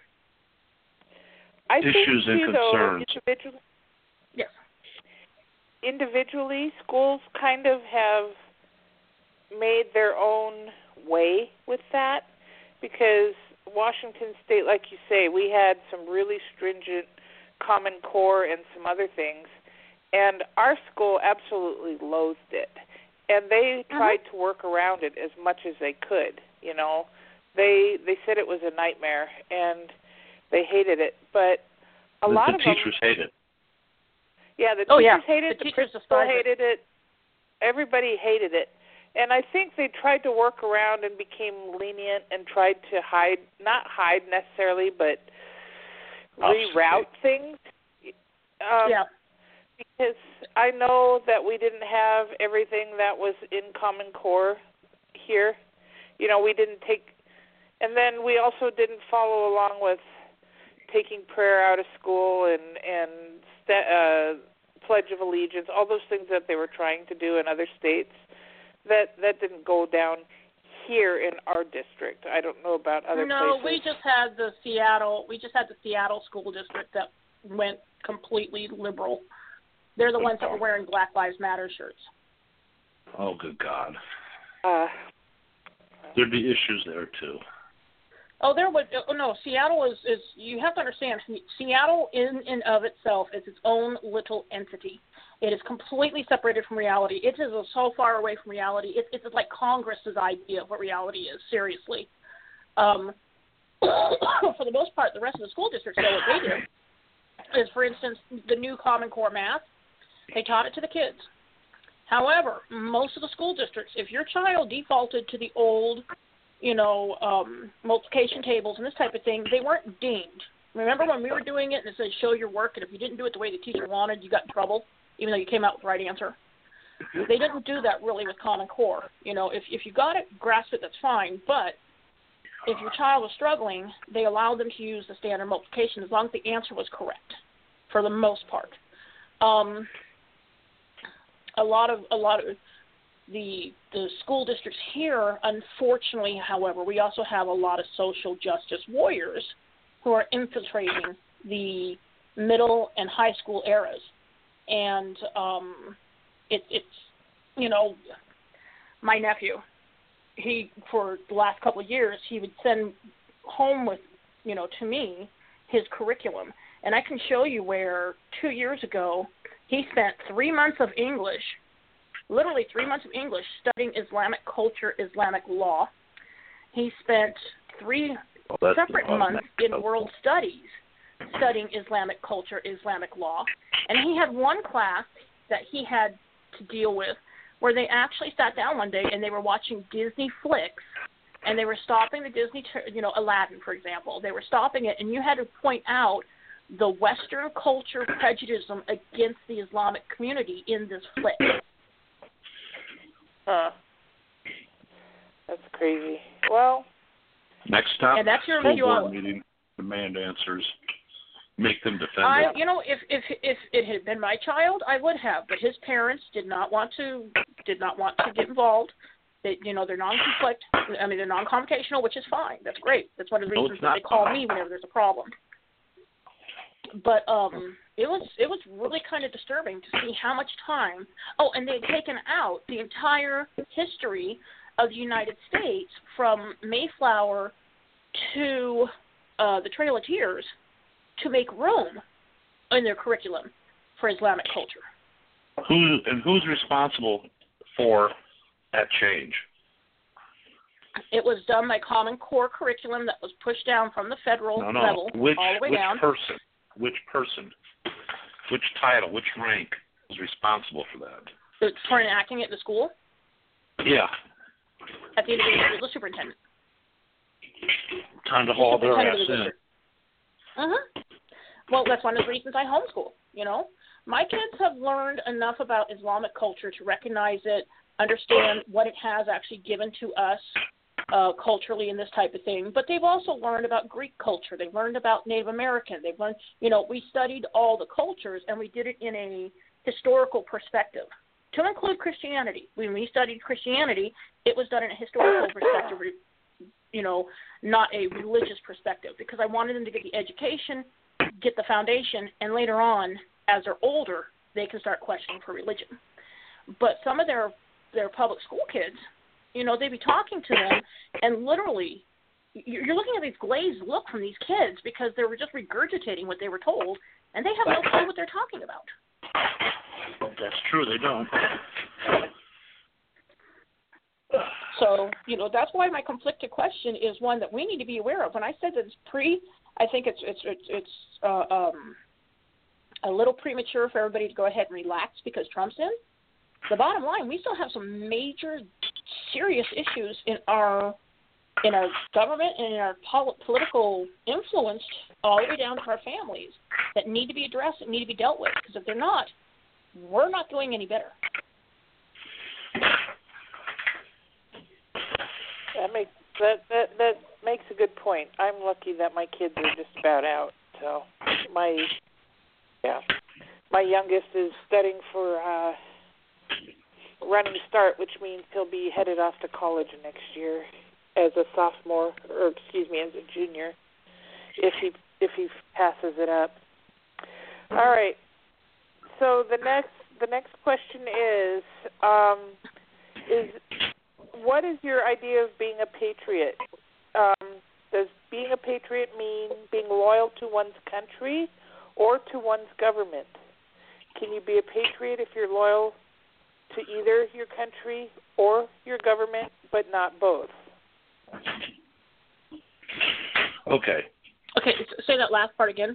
I Issues think, and too, though, concerns. individually, Yes. individually, schools kind of have made their own way with that, because Washington State, like you say, we had some really stringent Common Core and some other things, and our school absolutely loathed it. And they tried uh-huh. to work around it as much as they could, you know. They they said it was a nightmare, and they hated it. But a the, lot the of teachers them, hate it. Yeah, the oh, teachers yeah. hated it, the, the teachers principal despise hated it. it, everybody hated it. And I think they tried to work around and became lenient and tried to hide, not hide necessarily, but reroute things. Um, yeah. Because I know that we didn't have everything that was in Common Core here. You know, we didn't take, and then we also didn't follow along with taking prayer out of school and, and uh, Pledge of Allegiance, all those things that they were trying to do in other states. That that didn't go down here in our district. I don't know about other no, places. we just had the Seattle. We just had the Seattle school district that went completely liberal. They're the ones that were wearing Black Lives Matter shirts. Oh, good God. Uh, There'd be issues there, too. Oh, there would. Oh, no, Seattle is, is. You have to understand, Seattle in and of itself is its own little entity. It is completely separated from reality. It is so far away from reality. It, it's like Congress's idea of what reality is, seriously. Um, for the most part, the rest of the school districts know what they do. Is, for instance, the new Common Core math, they taught it to the kids. However, most of the school districts, if your child defaulted to the old, you know, um, multiplication tables and this type of thing, they weren't dinged. Remember when we were doing it and it said show your work, and if you didn't do it the way the teacher wanted, you got in trouble, even though you came out with the right answer? They didn't do that really with Common Core. You know, if if you got it, grasp it, that's fine. But if your child was struggling, they allowed them to use the standard multiplication as long as the answer was correct, for the most part. Um, a lot of a lot of the the school districts here, unfortunately, however, we also have a lot of social justice warriors who are infiltrating the middle and high school eras. And um, it, it's, you know, my nephew, he, for the last couple of years, he would send home with, you know, to me, his curriculum. And I can show you where two years ago he spent three months of English, literally three months of English, studying Islamic culture, Islamic law. He spent three well, separate months in world studies studying Islamic culture, Islamic law. And he had one class that he had to deal with where they actually sat down one day and they were watching Disney flicks, and they were stopping the Disney, you know, Aladdin, for example. They were stopping it, and you had to point out the Western culture prejudice against the Islamic community in this flick. Huh. That's crazy. Well, next time, and that's your school review board on meeting, demand answers, make them defend I, it. you know, if if if it had been my child, I would have, but his parents did not want to did not want to get involved. They, you know, they're non-conflict. I mean, they're non-confrontational, which is fine. That's great. That's one of the No, reasons it's that not they call fine. me whenever there's a problem. But um, it was it was really kind of disturbing to see how much time. Oh, and they had taken out the entire history of the United States from Mayflower to uh, the Trail of Tears to make room in their curriculum for Islamic culture. Who and who's responsible for that change? It was done by Common Core curriculum that was pushed down from the federal No, no. level Which all the way which down. person? Which person? Which title? Which rank was responsible for that? For enacting it in the school? Yeah. At the individual school, the superintendent. Time to The haul their ass superintendent of the in. district. Uh-huh. Well, that's one of the reasons I homeschool, you know. My kids have learned enough about Islamic culture to recognize it, understand what it has actually given to us uh, culturally and this type of thing. But they've also learned about Greek culture. They've learned about Native American. They've learned, you know, we studied all the cultures, and we did it in a historical perspective. to include Christianity. When we studied Christianity, it was done in a historical perspective, you know, not a religious perspective, because I wanted them to get the education, get the foundation, and later on, as they're older, they can start questioning for religion. But some of their, their public school kids, you know, they'd be talking to them, and literally, you're looking at this glazed look from these kids because they were just regurgitating what they were told, and they have no clue what they're talking about. That's true, they don't. So, you know, that's why my conflicted question is one that we need to be aware of. When I said that it's pre, I think it's it's it's, it's uh, um, a little premature for everybody to go ahead and relax because Trump's in. The bottom line, we still have some major, serious issues in our in our government and in our pol- political influence all the way down to our families that need to be addressed and need to be dealt with. Because if they're not, we're not doing any better. That makes that, that that makes a good point. I'm lucky that my kids are just about out. So my yeah, my youngest is studying for uh, running start, which means he'll be headed off to college next year as a sophomore, or excuse me, as a junior, if he if he passes it up. All right. So the next the next question is um, is what is your idea of being a patriot? Um, does being a patriot mean being loyal to one's country or to one's government? Can you be a patriot if you're loyal to either your country or your government, but not both? Okay. Okay, say that last part again.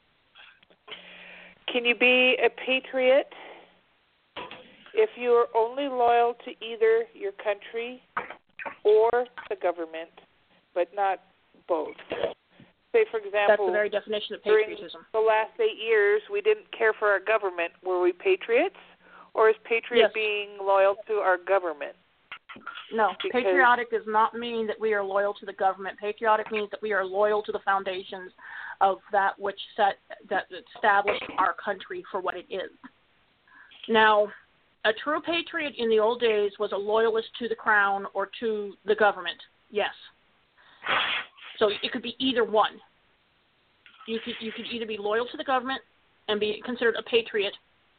Can you be a patriot if you are only loyal to either your country or the government, but not both? Say, for example, that's the very definition of patriotism. During the last eight years, we didn't care for our government. Were we patriots, or is patriot yes. being loyal to our government? No, because patriotic does not mean that we are loyal to the government. Patriotic means that we are loyal to the foundations of that which set that established our country for what it is. Now, a true patriot in the old days was a loyalist to the crown or to the government. Yes. So it could be either one. You could you could either be loyal to the government and be considered a patriot,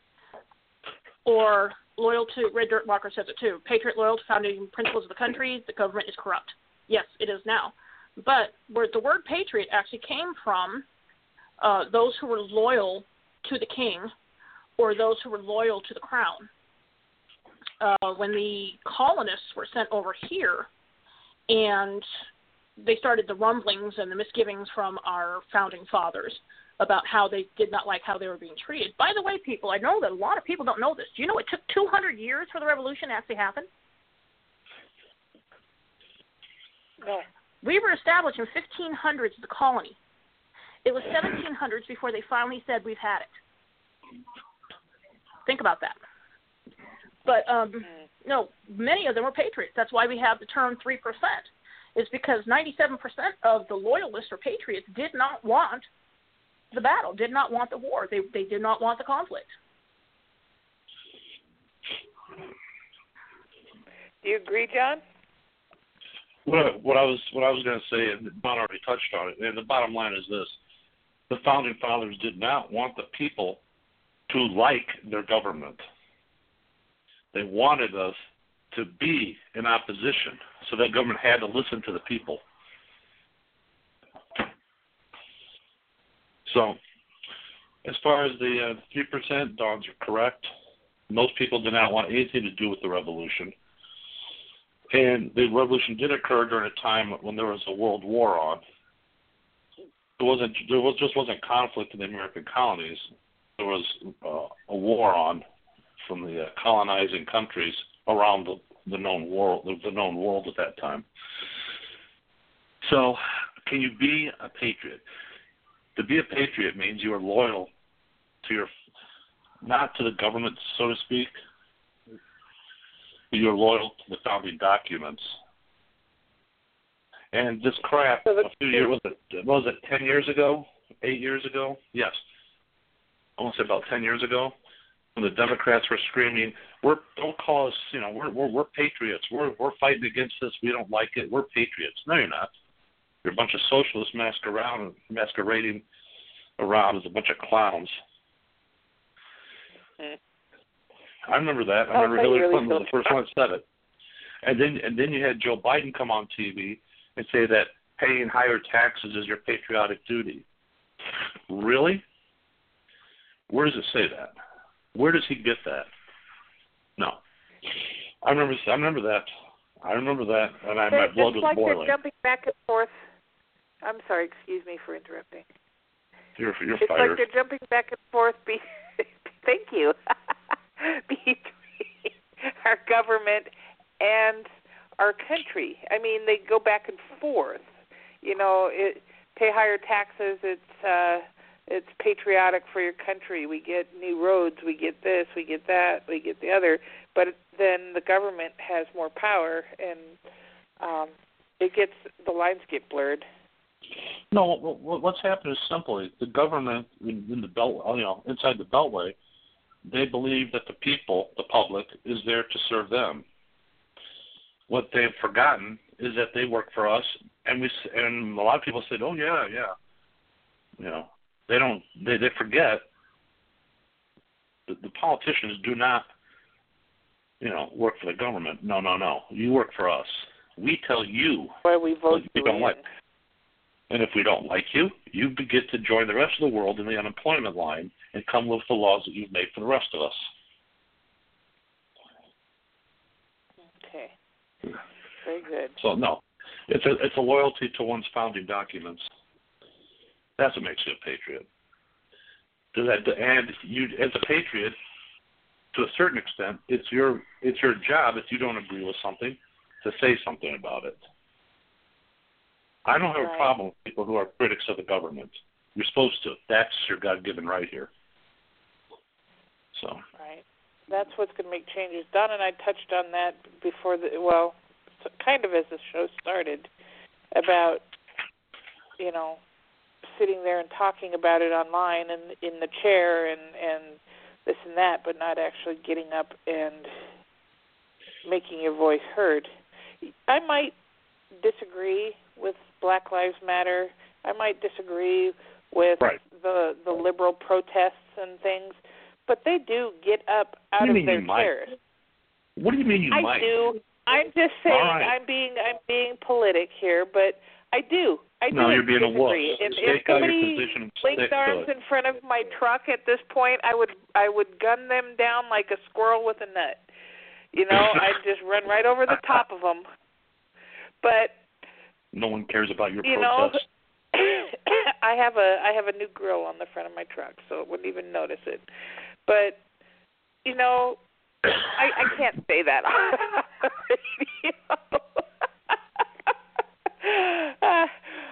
or loyal to, Red Dirt Walker says it too, patriot loyal to founding principles of the country, the government is corrupt. Yes, it is now. But where the word patriot actually came from, uh, those who were loyal to the king or those who were loyal to the crown. Uh, when the colonists were sent over here and they started the rumblings and the misgivings from our founding fathers about how they did not like how they were being treated. By the way, people, I know that a lot of people don't know this. Do you know it took two hundred years for the revolution to actually happen? No. We were established in fifteen hundreds as a colony. It was seventeen hundreds before they finally said we've had it. Think about that. But, um, no, many of them were patriots. That's why we have the term three percent. It's because ninety-seven percent of the loyalists or patriots did not want the battle, did not want the war. They they did not want the conflict. Do you agree, John? What, what I was what I was going to say, and Don already touched on it, and the bottom line is this. The Founding Fathers did not want the people to like their government. They wanted us to be in opposition, so that government had to listen to the people. So, as far as the uh, three percent, Dawn's are correct. Most people did not want anything to do with the revolution. And the revolution did occur during a time when there was a world war on. There wasn't, there was, just wasn't conflict in the American colonies. There was uh, a war on from the uh, colonizing countries around the, the known world, the known world at that time. So, can you be a patriot? To be a patriot means you are loyal to your, not to the government, so to speak, but you're loyal to the founding documents. And this crap, a few years, was it, was it ten years ago, eight years ago? Yes. I want to say about ten years ago. when the Democrats were screaming, "We're don't call us, you know, we're we're, we're patriots. We're we're fighting against this. We don't like it. We're patriots." No, you're not. You're a bunch of socialists mask around, masquerading around as a bunch of clowns. Mm. I remember that. I remember Hillary Clinton was the first one that said it. And then and then you had Joe Biden come on T V and say that paying higher taxes is your patriotic duty. Really? Where does it say that? Where does he get that? No. I remember I remember that. I remember that, and I, my blood was like boiling. They're jumping back and forth. I'm sorry, excuse me for interrupting. You're, you're it's fired. like they're jumping back and forth. Be, thank you. Between our government and our country. I mean, they go back and forth. You know, it, pay higher taxes. It's uh, it's patriotic for your country. We get new roads. We get this. We get that. We get the other. But then the government has more power, and um, it gets the lines get blurred. No, what's happened is simply the government in, in the belt, you know, inside the Beltway, they believe that the people, the public, is there to serve them. What they've forgotten is that they work for us, and we and a lot of people said, "Oh yeah, yeah," you know, they don't, they they forget that the politicians do not, you know, work for the government. No, no, no, you work for us. We tell you why we vote what you don't in. like. And if we don't like you, you get to join the rest of the world in the unemployment line and come live with the laws that you've made for the rest of us. Okay. Very good. So, no. It's a, it's a loyalty to one's founding documents. That's what makes you a patriot. And you, as a patriot, to a certain extent, it's your it's your job, if you don't agree with something, to say something about it. I don't have right. a problem with people who are critics of the government. You're supposed to. That's your God-given right here. So. Right. That's what's going to make changes. Don and I touched on that before the, well, kind of as the show started, about, you know, sitting there and talking about it online and in the chair and, and this and that, but not actually getting up and making your voice heard. I might disagree with Black Lives Matter. I might disagree with right. the the liberal protests and things, but they do get up out of their chairs. What do you mean you I might? I do. I'm just saying. Right. I'm being I'm being politic here, but I do. I do no, you're being disagree. a wolf. If, Stake if somebody out your position and linked stick to arms it. in front of my truck at this point, I would I would gun them down like a squirrel with a nut. You know, I'd just run right over the top of them. But no one cares about your you protest. know, I have a I have a new grill on the front of my truck, so it wouldn't even notice it. But you know, I, I can't say that on the radio. uh,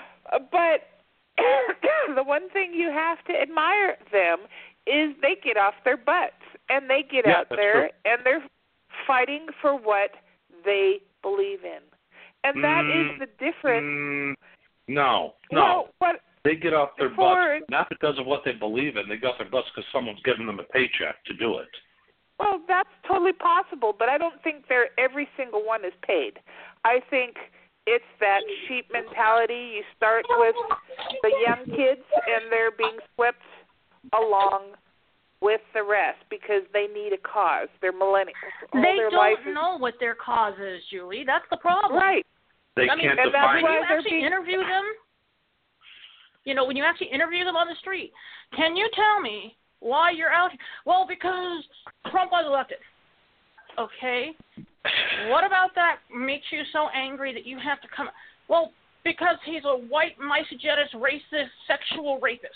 but the one thing you have to admire them is they get off their butts and they get yeah, out there true. and they're fighting for what they believe in. And that mm, is the difference. Mm, no, no. Well, what, they get off their before, butts, not because of what they believe in. They get off their butts because someone's giving them a paycheck to do it. Well, that's totally possible, but I don't think they're, every single one is paid. I think it's that sheep mentality. You start with the young kids, and they're being swept along with the rest because they need a cause. They're millennials. All they their don't life is, know what their cause is, Julie. That's the problem. Right. They I mean, can't and define when you it. actually being... interview them, you know, when you actually interview them on the street, can you tell me why you're out here? Well, because Trump was elected. Okay. What about that makes you so angry that you have to come? Well, because he's a white, misogynist, racist, sexual rapist.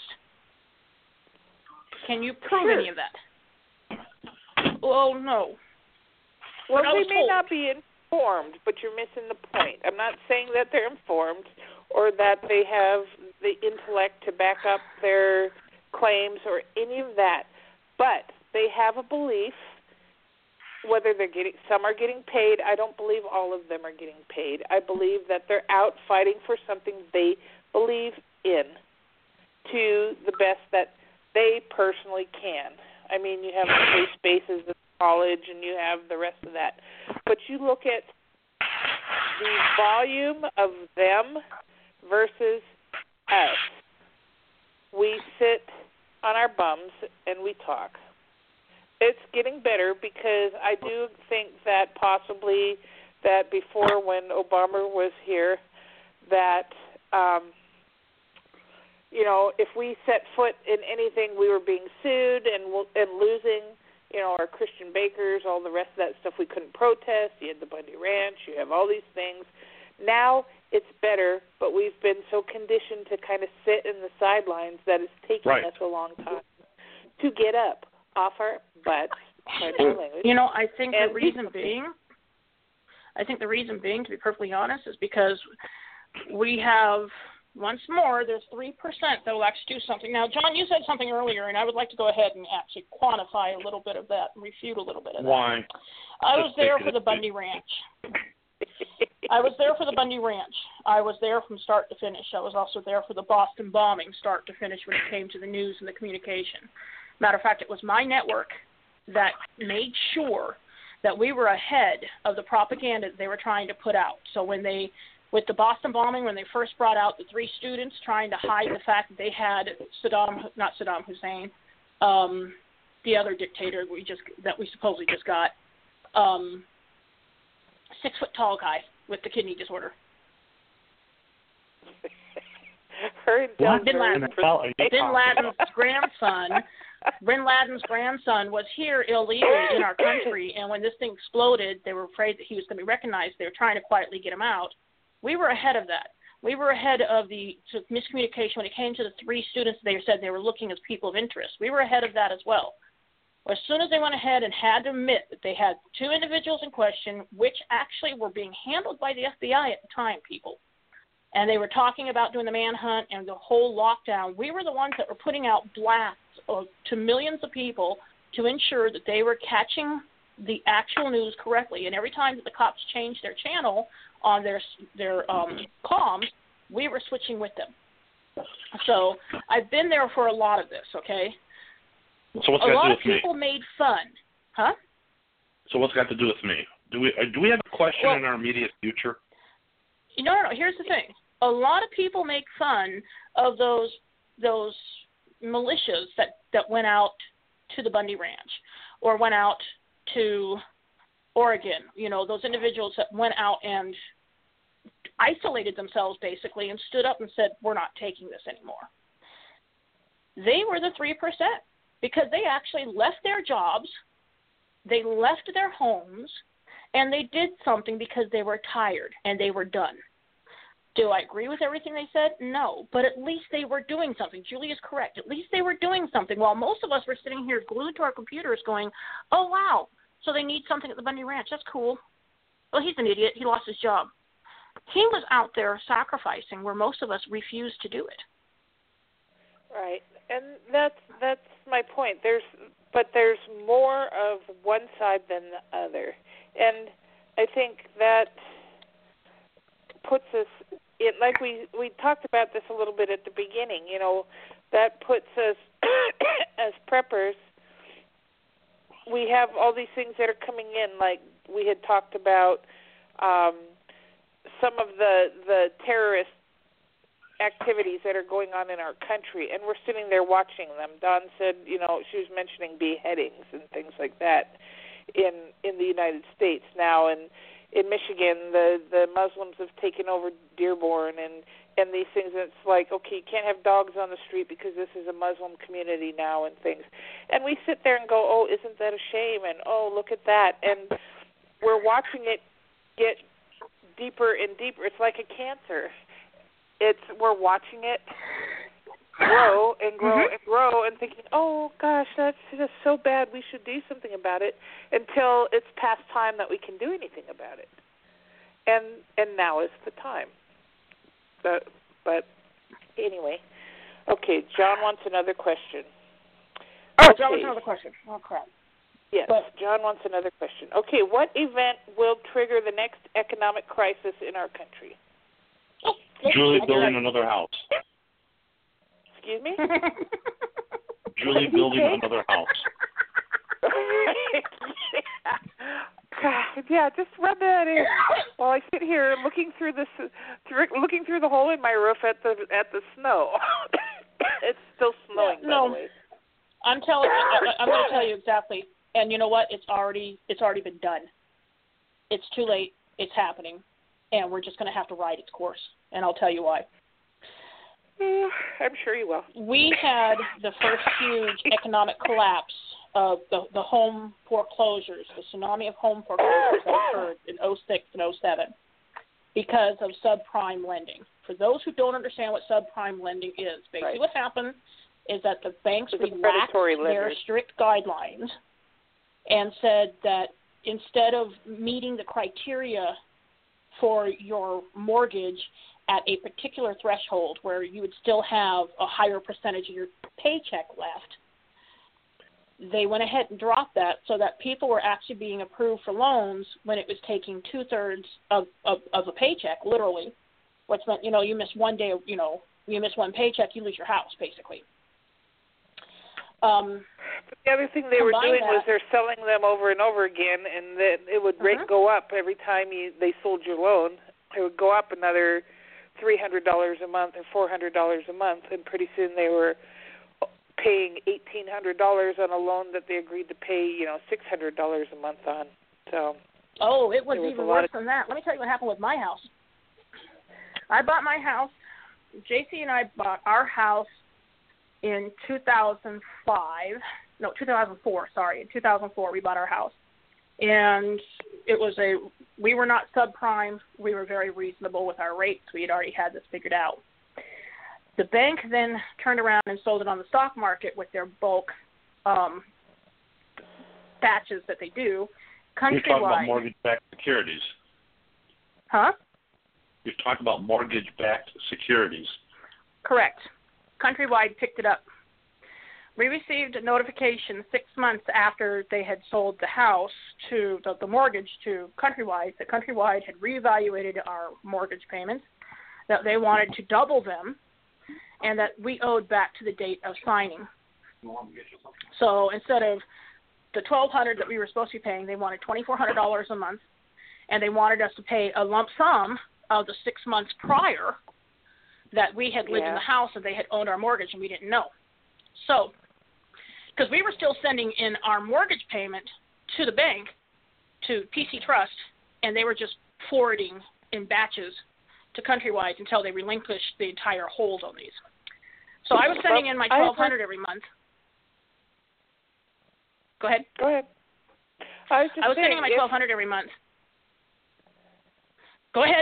Can you prove sure. any of that? Well, no. Well, but they may told. not be informed, but you're missing the point. I'm not saying that they're informed or that they have the intellect to back up their claims or any of that, but they have a belief. Whether they're getting, some are getting paid. I don't believe all of them are getting paid. I believe that they're out fighting for something they believe in to the best that they personally can. I mean, you have safe spaces at college, and you have the rest of that. But you look at the volume of them versus us. We sit on our bums and we talk. It's getting better because I do think that possibly that before when Obama was here, that, um, you know, if we set foot in anything, we were being sued and and losing, you know, our Christian bakers, all the rest of that stuff. We couldn't protest. You had the Bundy Ranch. You have all these things. Now it's better, but we've been so conditioned to kind of sit in the sidelines that it's taking right. us a long time to get up off our butts. You know, I think and the reason being, I think the reason being, to be perfectly honest, is because we have, once more, there's three percent that will actually do something. Now, John, you said something earlier, and I would like to go ahead and actually quantify a little bit of that and refute a little bit of that. Why? I was there for the Bundy Ranch. I was there for the Bundy Ranch. I was there from start to finish. I was also there for the Boston bombing, start to finish, when it came to the news and the communication. Matter of fact, it was my network that made sure that we were ahead of the propaganda that they were trying to put out. So when they, with the Boston bombing, when they first brought out the three students trying to hide the fact that they had Saddam, not Saddam Hussein, um, the other dictator we just that we supposedly just got, um, six foot tall guy with the kidney disorder. Heard Bin Laden. Bin Laden's grandson. Bin Laden's grandson was here illegally in our country, and when this thing exploded, they were afraid that he was going to be recognized. They were trying to quietly get him out. We were ahead of that. We were ahead of the miscommunication when it came to the three students. They said they were looking as people of interest. We were ahead of that as well. As soon as they went ahead and had to admit that they had two individuals in question, which actually were being handled by the F B I at the time, people, and they were talking about doing the manhunt and the whole lockdown, we were the ones that were putting out blasts of, to millions of people to ensure that they were catching the actual news correctly. And every time that the cops changed their channel on their their um, comms, we were switching with them. So I've been there for a lot of this, okay? So what's a got lot to do of with people me? made fun. Huh? So what's got to do with me? Do we uh, do we have a question well, in our immediate future? No, no, no. Here's the thing. A lot of people make fun of those those militias that, that went out to the Bundy Ranch or went out to Oregon. You know, those individuals that went out and isolated themselves basically and stood up and said, we're not taking this anymore. They were the three percent because they actually left their jobs, they left their homes, and they did something because they were tired and they were done. Do I agree with everything they said? No, but at least they were doing something. Julie is correct. At least they were doing something while most of us were sitting here glued to our computers going, oh, wow, so they need something at the Bundy Ranch. That's cool. Well, he's an idiot. He lost his job. He was out there sacrificing where most of us refused to do it. Right, and that's that's my point. There's, but there's more of one side than the other, and I think that puts us in, like we we talked about this a little bit at the beginning. You know, that puts us as preppers. We have all these things that are coming in, like we had talked about. Um, some of the the terrorist activities that are going on in our country, and we're sitting there watching them. Dawn said, you know, she was mentioning beheadings and things like that in in the United States now, and in Michigan, the the Muslims have taken over Dearborn and and these things. And it's like, okay, you can't have dogs on the street because this is a Muslim community now and things. And we sit there and go, oh, isn't that a shame? And oh, look at that. And we're watching it get deeper and deeper. It's like a cancer. It's we're watching it grow and grow mm-hmm. and grow and thinking, oh, gosh, that's just so bad. We should do something about it until it's past time that we can do anything about it. And and now is the time. But, but anyway, okay, John wants another question. Oh, okay. John wants another question. Oh, crap. Yes, but, John wants another question. Okay, what event will trigger the next economic crisis in our country? Oh, Julie building another house. Excuse me? Julie building another house. yeah. God, yeah, just rub that in while I sit here looking through this, through, looking through the hole in my roof at the at the snow. It's still snowing. Yeah, no, by the way. I'm telling you, I, I'm going to tell you exactly. And you know what? It's already it's already been done. It's too late. It's happening, and we're just going to have to ride its course. And I'll tell you why. Mm, I'm sure you will. We had the first huge economic collapse of the, the home foreclosures, the tsunami of home foreclosures that occurred in oh six and oh seven because of subprime lending. For those who don't understand what subprime lending is, basically right. what happened is that the banks It's relaxed their strict guidelines and said that instead of meeting the criteria for your mortgage at a particular threshold where you would still have a higher percentage of your paycheck left, they went ahead and dropped that so that people were actually being approved for loans when it was taking two-thirds of, of, of a paycheck, literally, which meant, you know, you miss one day, you know, you miss one paycheck, you lose your house, basically. Um, but the other thing they were doing that, was they're selling them over and over again, and then it would rate uh-huh. go up every time you they sold your loan. It would go up another three hundred dollars a month or four hundred dollars a month, and pretty soon they were paying eighteen hundred dollars on a loan that they agreed to pay, you know, six hundred dollars a month on. So. Oh, it was, was even worse of... than that. Let me tell you what happened with my house. I bought my house. J C and I bought our house in two thousand five. No, two thousand four, sorry. In two thousand four, we bought our house. And it was a, we were not subprime. We were very reasonable with our rates. We had already had this figured out. The bank then turned around and sold it on the stock market with their bulk um, batches that they do. Countrywide. You're talking about mortgage-backed securities. Huh? You're talking about mortgage-backed securities. Correct. Countrywide picked it up. We received a notification six months after they had sold the house to the, the mortgage to Countrywide that Countrywide had reevaluated our mortgage payments, that they wanted to double them, and that we owed back to the date of signing. So instead of the twelve hundred dollars that we were supposed to be paying, they wanted twenty-four hundred dollars a month, and they wanted us to pay a lump sum of the six months prior that we had lived yeah. in the house and they had owned our mortgage and we didn't know. So, because we were still sending in our mortgage payment to the bank, to P C Trust, and they were just forwarding in batches to Countrywide until they relinquished the entire hold on these. So I was sending in my twelve hundred dollars every month. Go ahead. Go ahead. I was, just I was saying, sending in my twelve hundred dollars every month. Go ahead.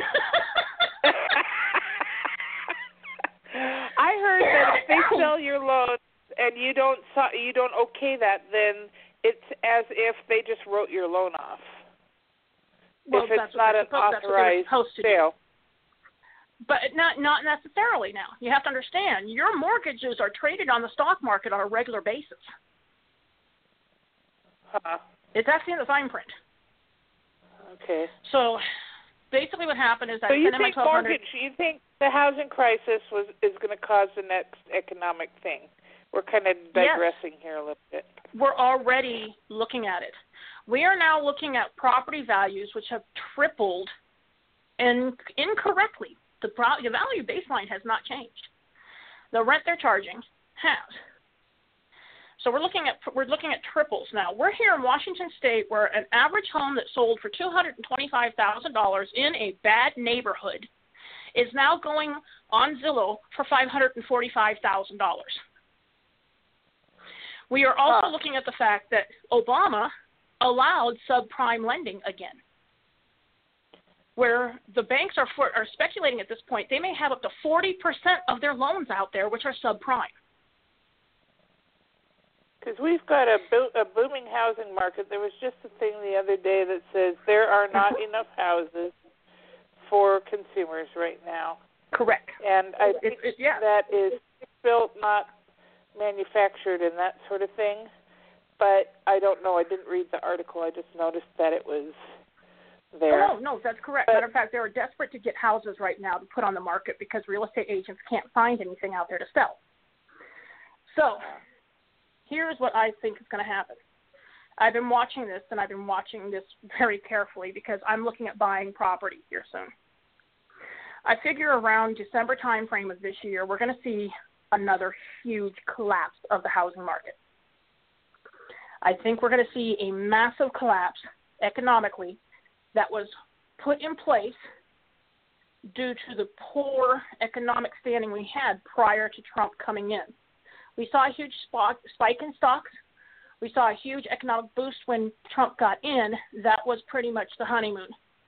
I heard that if they sell your loan and you don't you don't okay that, then it's as if they just wrote your loan off. Well, if it's that's not what an authorized to sale. Do. But not not necessarily now. You have to understand, your mortgages are traded on the stock market on a regular basis. Huh. It's actually in the fine print. Okay. So basically what happened is I so sent you in my think twelve hundred. mortgage, you think the housing crisis was is going to cause the next economic thing? We're kind of digressing yes. here a little bit. We're already looking at it. We are now looking at property values which have tripled and incorrectly. The, pro- the value baseline has not changed. The rent they're charging has. So we're looking at we're looking at triples now. We're here in Washington State where an average home that sold for two hundred twenty-five thousand dollars in a bad neighborhood is now going on Zillow for five hundred forty-five thousand dollars. We are also huh. looking at the fact that Obama allowed subprime lending again, where the banks are for, are speculating at this point they may have up to forty percent of their loans out there which are subprime. Because we've got a, bo- a booming housing market. There was just a thing the other day that says there are not enough houses for consumers right now. Correct. And I think it, it, yeah. that is built, not manufactured and that sort of thing. But I don't know. I didn't read the article. I just noticed that it was there. Oh, no, no, that's correct. But, Matter of fact, they are desperate to get houses right now to put on the market because real estate agents can't find anything out there to sell. So here's what I think is going to happen. I've been watching this, and I've been watching this very carefully because I'm looking at buying property here soon. I figure around December timeframe of this year, we're going to see another huge collapse of the housing market. I think we're going to see a massive collapse economically that was put in place due to the poor economic standing we had prior to Trump coming in. We saw a huge spot, spike in stocks. We saw a huge economic boost when Trump got in. That was pretty much the honeymoon.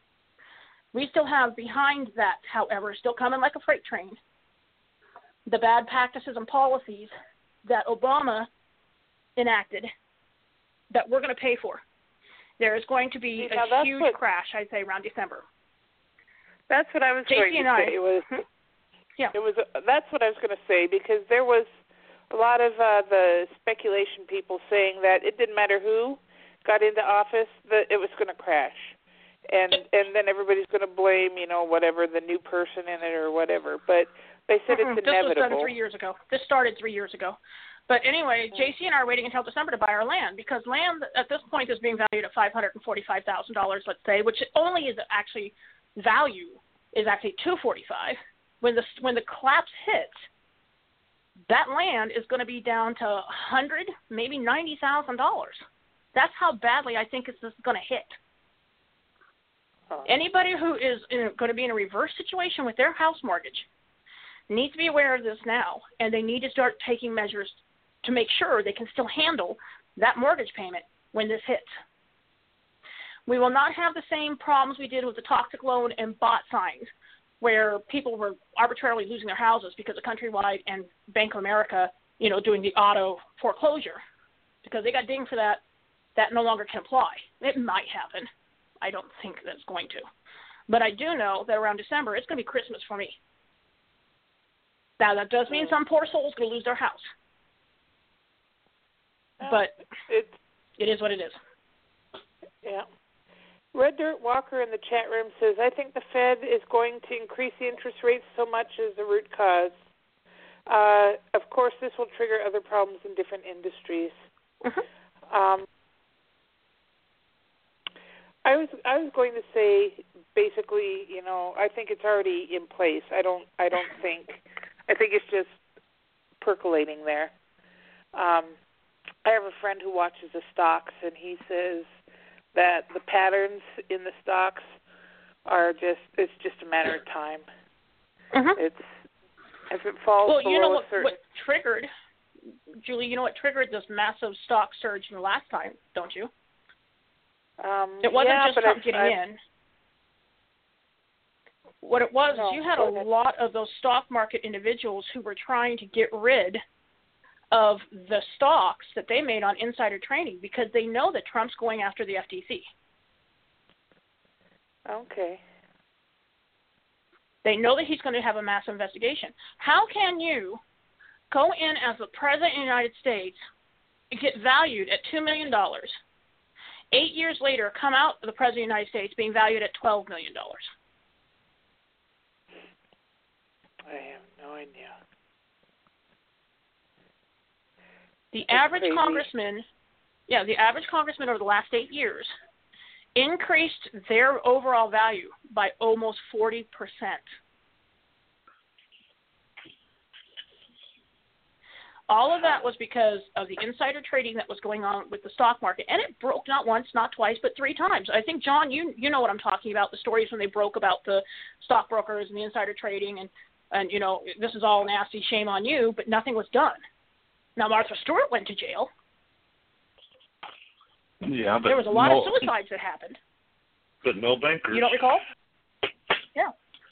We still have behind that, however, still coming like a freight train, the bad practices and policies that Obama enacted that we're going to pay for. There is going to be See, a huge what, crash, I'd say, around December. That's what I was J C going to and I, say. It was, yeah. it was. That's what I was going to say because there was a lot of uh, the speculation people saying that it didn't matter who got into office, that it was going to crash, and and then everybody's going to blame, you know, whatever the new person in it or whatever. But they said Mm-mm, it's this inevitable. This was done three years ago. This started three years ago. But anyway, mm-hmm. J C and I are waiting until December to buy our land because land at this point is being valued at five hundred forty-five thousand dollars, let's say, which only is actually value is actually two hundred forty-five thousand dollars. When the when the collapse hits, that land is going to be down to one hundred thousand dollars, maybe ninety thousand dollars. That's how badly I think this is going to hit. Oh. Anybody who is in, going to be in a reverse situation with their house mortgage needs to be aware of this now, and they need to start taking measures to make sure they can still handle that mortgage payment when this hits. We will not have the same problems we did with the toxic loan and bot signs, where people were arbitrarily losing their houses because of Countrywide and Bank of America, you know, doing the auto foreclosure. Because they got dinged for that, that no longer can apply. It might happen. I don't think that's going to. But I do know that around December, it's going to be Christmas for me. Now, that does mean some poor soul's going to lose their house. But it's, it is what it is. Yeah. Red Dirt Walker in the chat room says, I think the Fed is going to increase the interest rates so much as the root cause. Uh, of course, this will trigger other problems in different industries. Mm-hmm. Um, I was I was going to say, basically, you know, I think it's already in place. I don't I don't think I think it's just percolating there. Um, I have a friend who watches the stocks, and he says that the patterns in the stocks are just, it's just a matter of time. Mm-hmm. It's, if it falls well, below you know what, a certain... what triggered, Julie, you know what triggered this massive stock surge in the last time, don't you? Um, it wasn't yeah, just Trump I've, getting I've, in. What it was no, is you had a lot of those stock market individuals who were trying to get rid of the stocks that they made on insider trading because they know that Trump's going after the F T C. Okay. They know that he's going to have a massive investigation. How can you go in as the President of the United States and get valued at two million dollars, eight years later come out of the President of the United States being valued at twelve million dollars? I have no idea. The That's average crazy. congressman, yeah, the average congressman over the last eight years increased their overall value by almost forty percent. All of that was because of the insider trading that was going on with the stock market, and it broke not once, not twice, but three times. I think, John, you you know what I'm talking about, the stories when they broke about the stockbrokers and the insider trading, and, and you know, this is all nasty, shame on you, but nothing was done. Now, Martha Stewart went to jail. Yeah, but there was a lot no, of suicides that happened. But no bankers. You don't recall? Yeah.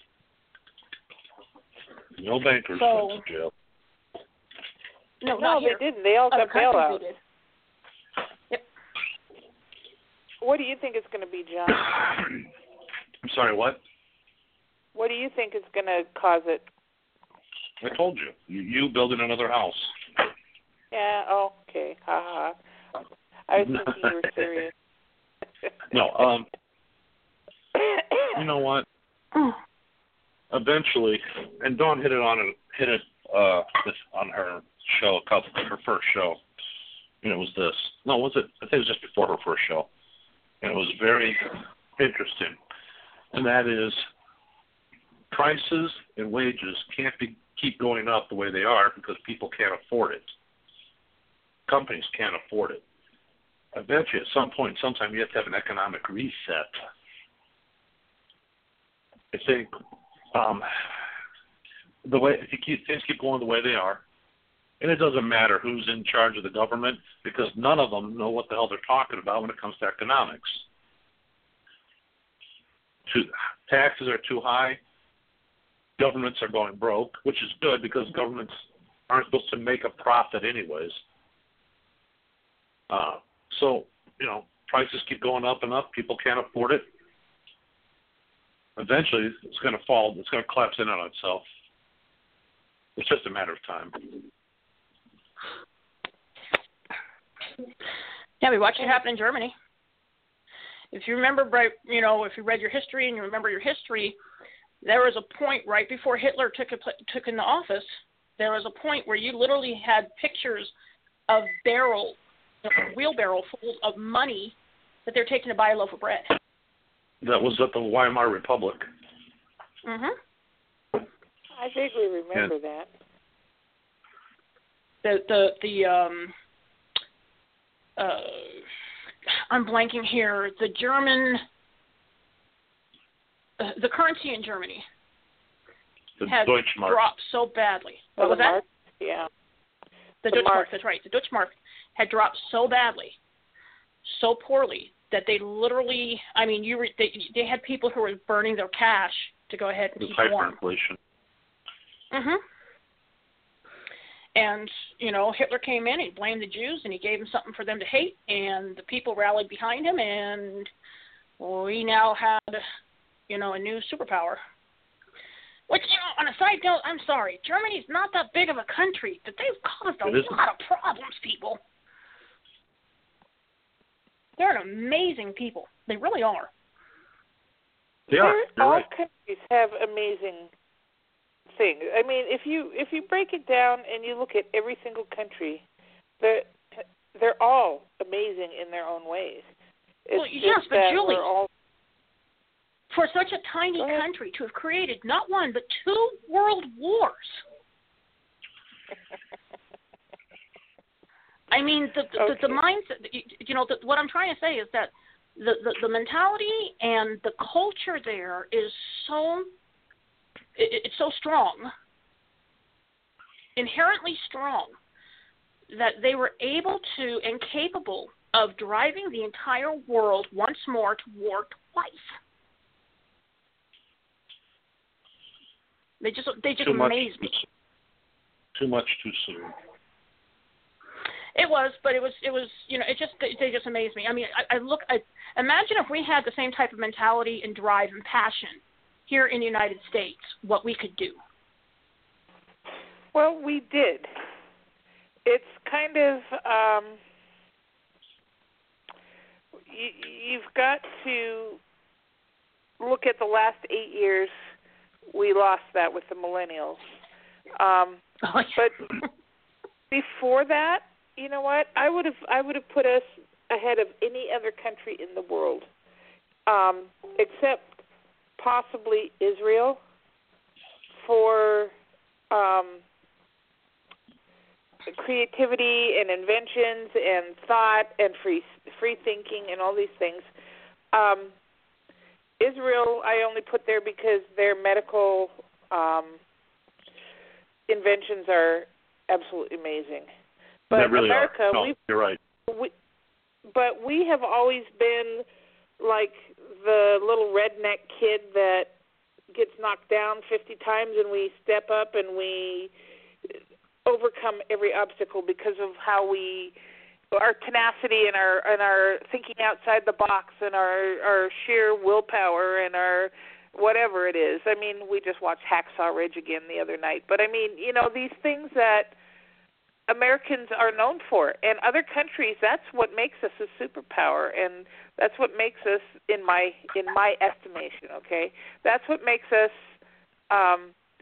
No bankers so, went to jail. No, no not here. they didn't. They all Other got bailouts. Did. Yep. What do you think it's going to be, John? I'm sorry, what? What do you think is going to cause it? I told you. You, you building another house. Yeah, oh, okay. Ha ha. I was thinking you were serious. No, um, you know what? Eventually, and Dawn hit it on it, hit it uh, this, on her show, her first show. and it was this. No, was it? I think it was just before her first show, and it was very interesting. And that is, prices and wages can't be keep going up the way they are because people can't afford it. Companies can't afford it. Eventually, at some point, sometime, you have to have an economic reset. I think um, the way if you keep, things keep going the way they are, and it doesn't matter who's in charge of the government because none of them know what the hell they're talking about when it comes to economics. Too, taxes are too high. Governments are going broke, which is good because governments aren't supposed to make a profit anyways. Uh, so, you know, prices keep going up and up. People can't afford it. Eventually, it's going to fall. It's going to collapse in on itself. It's just a matter of time. Yeah, we watched it happen in Germany. If you remember, you know, if you read your history and you remember your history, there was a point right before Hitler took a, took into office. There was a point where you literally had pictures of barrel, you know, wheelbarrow full of money that they're taking to buy a loaf of bread. That was at the Weimar Republic. Mhm. I vaguely remember yeah. that. The the the um. Uh, I'm blanking here. The German, uh, the currency in Germany the had Deutschmark. dropped so badly. What oh, was the that? Mark? Yeah. The, the Deutschmark, Mark. that's right. The Deutschmark had dropped so badly, so poorly, that they literally, I mean, you re, they, they had people who were burning their cash to go ahead and It was keep warm. hyperinflation. Mm-hmm. And, you know, Hitler came in, he blamed the Jews, and he gave them something for them to hate, and the people rallied behind him, and we now had, you know, a new superpower. Which, you know, on a side note, I'm sorry, Germany's not that big of a country, but they've caused a lot of problems, people. They're an amazing people. They really are. They are. You're All right. countries have amazing things. I mean, if you if you break it down and you look at every single country, they're they're all amazing in their own ways. It's well, yes, just but that Julie, we're all... for such a tiny country to have created not one but two world wars. I mean, the the, okay. the, the mindset. You know, the, what I'm trying to say is that the, the the mentality and the culture there is so. It, it's so strong, inherently strong, that they were able to and capable of driving the entire world once more to war twice. They just they just too much, amazed me. Too much too soon. It was, but it was it was you know it just they, they just amazed me. I mean, I, I look. I, imagine if we had the same type of mentality and drive and passion here in the United States, what we could do. Well, we did. It's kind of um, you, you've got to look at the last eight years. We lost that with the millennials, um, oh, yeah. but before that, you know what? I would have I would have put us ahead of any other country in the world, um, except possibly Israel for um, creativity and inventions and thought and free free thinking and all these things. Um, Israel, I only put there because their medical um, inventions are absolutely amazing. But they really America, are. No, we, you're right. We, but we have always been like the little redneck kid that gets knocked down fifty times and we step up and we overcome every obstacle because of how we, our tenacity and our and our thinking outside the box and our, our sheer willpower and our whatever it is. I mean, we just watched Hacksaw Ridge again the other night. But I mean, you know, these things that Americans are known for. And other countries, that's what makes us a superpower, and that's what makes us, in my in my estimation, okay, that's what makes us um,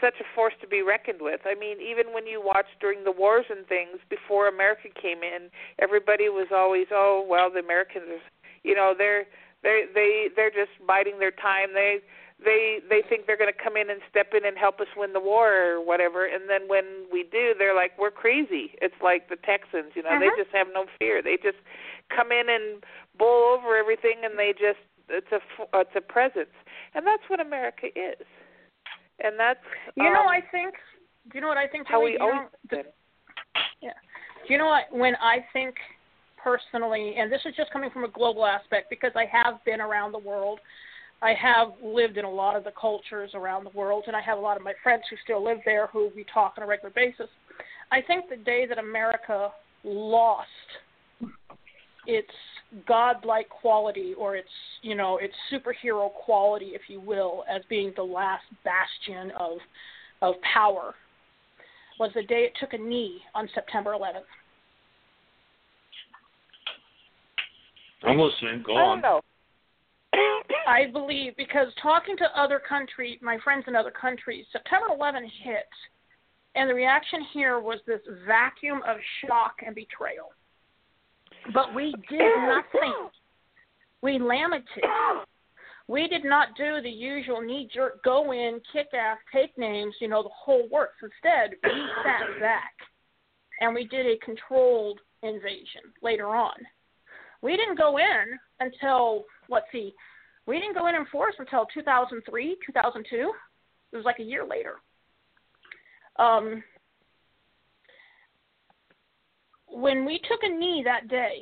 such a force to be reckoned with. I mean, even when you watch during the wars and things before America came in, everybody was always, oh, well, the Americans are, you know, they're they they they're just biding their time. They they they think they're going to come in and step in and help us win the war or whatever. And then when we do, they're like, we're crazy. It's like the Texans, you know, uh-huh. They just have no fear. They just come in and bowl over everything, and they just it's a it's a presence, and that's what America is. And that's you know um, I think do you know what I think how really, we you always know, the, yeah. Do you know what when I think personally, and this is just coming from a global aspect because I have been around the world. I have lived in a lot of the cultures around the world, and I have a lot of my friends who still live there who we talk on a regular basis. I think the day that America lost its godlike quality, or its, you know, its superhero quality, if you will, as being the last bastion of of power, was the day it took a knee on September eleventh. I'm listening. Go I on. don't know. I believe, because talking to other countries, my friends in other countries, September eleventh hit, and the reaction here was this vacuum of shock and betrayal. But we did nothing. We lamented. We did not do the usual knee-jerk, go in, kick ass, take names, you know, the whole works. Instead, we sat back, and we did a controlled invasion later on. We didn't go in until, let's see, we didn't go in in force until two thousand three, two thousand two. It was like a year later. Um, when we took a knee that day,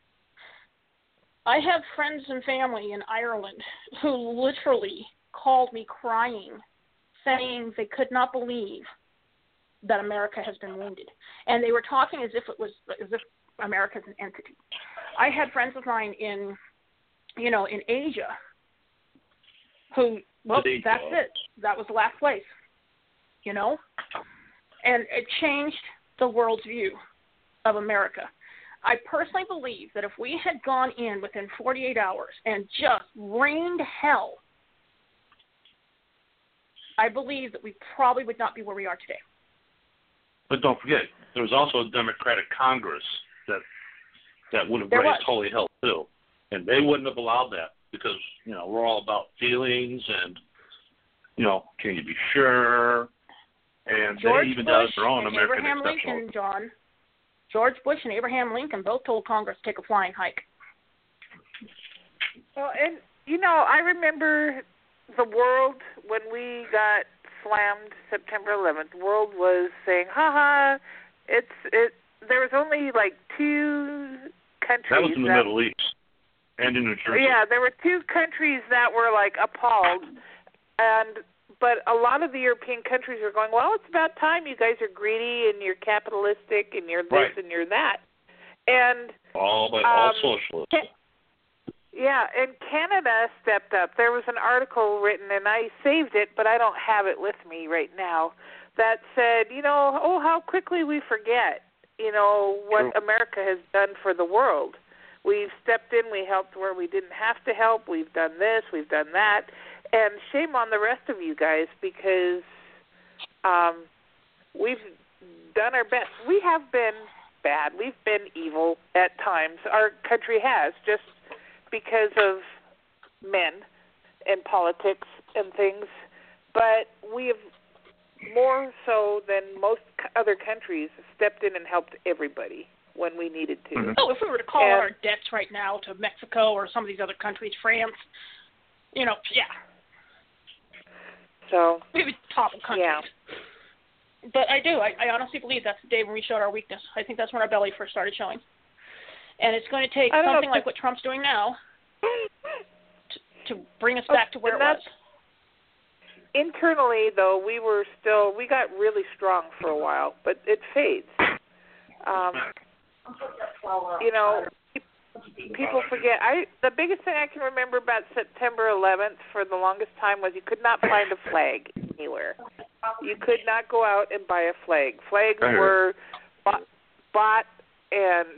I have friends and family in Ireland who literally called me crying, saying they could not believe that America has been wounded. And they were talking as if it was, as if America's an entity. I had friends of mine in, you know, in Asia who, well, that's it. That was the last place, you know? And it changed the world's view of America. I personally believe that if we had gone in within forty-eight hours and just rained hell, I believe that we probably would not be where we are today. But don't forget, there was also a Democratic Congress that that would have There raised was. holy hell too, and they wouldn't have allowed that because you know we're all about feelings and you know can you be sure? And George they even Bush does their own and American Abraham exceptional. Lincoln, John. George Bush and Abraham Lincoln both told Congress to take a flying hike. Well, and, you know, I remember the world when we got slammed September eleventh. The world was saying, ha ha, it's, it, there was only like two countries. That was in the that, Middle East and in New Jersey. Yeah, there were two countries that were like appalled. And But a lot of the European countries are going, well, it's about time. You guys are greedy and you're capitalistic and you're this Right. and you're that. And all but um, all socialists. Can, yeah, and Canada stepped up. There was an article written, and I saved it, but I don't have it with me right now, that said, you know, oh, how quickly we forget, you know, what True. America has done for the world. We've stepped in, we helped where we didn't have to help, we've done this, we've done that. And shame on the rest of you guys because um, we've done our best. We have been bad. We've been evil at times. Our country has, just because of men and politics and things. But we have more so than most other countries stepped in and helped everybody when we needed to. Mm-hmm. Oh, if we were to call And, our debts right now to Mexico or some of these other countries, France, you know, yeah. So, Maybe topple countries. yeah. But I do. I, I honestly believe that's the day when we showed our weakness. I think that's when our belly first started showing. And it's going to take I don't something know, like what Trump's doing now to, to bring us back to where and it was. Internally, though, we were still, we got really strong for a while, but it fades. Um, you know, people forget. I the biggest thing I can remember about September eleventh for the longest time was you could not find a flag anywhere. You could not go out and buy a flag. Flags were bought, bought and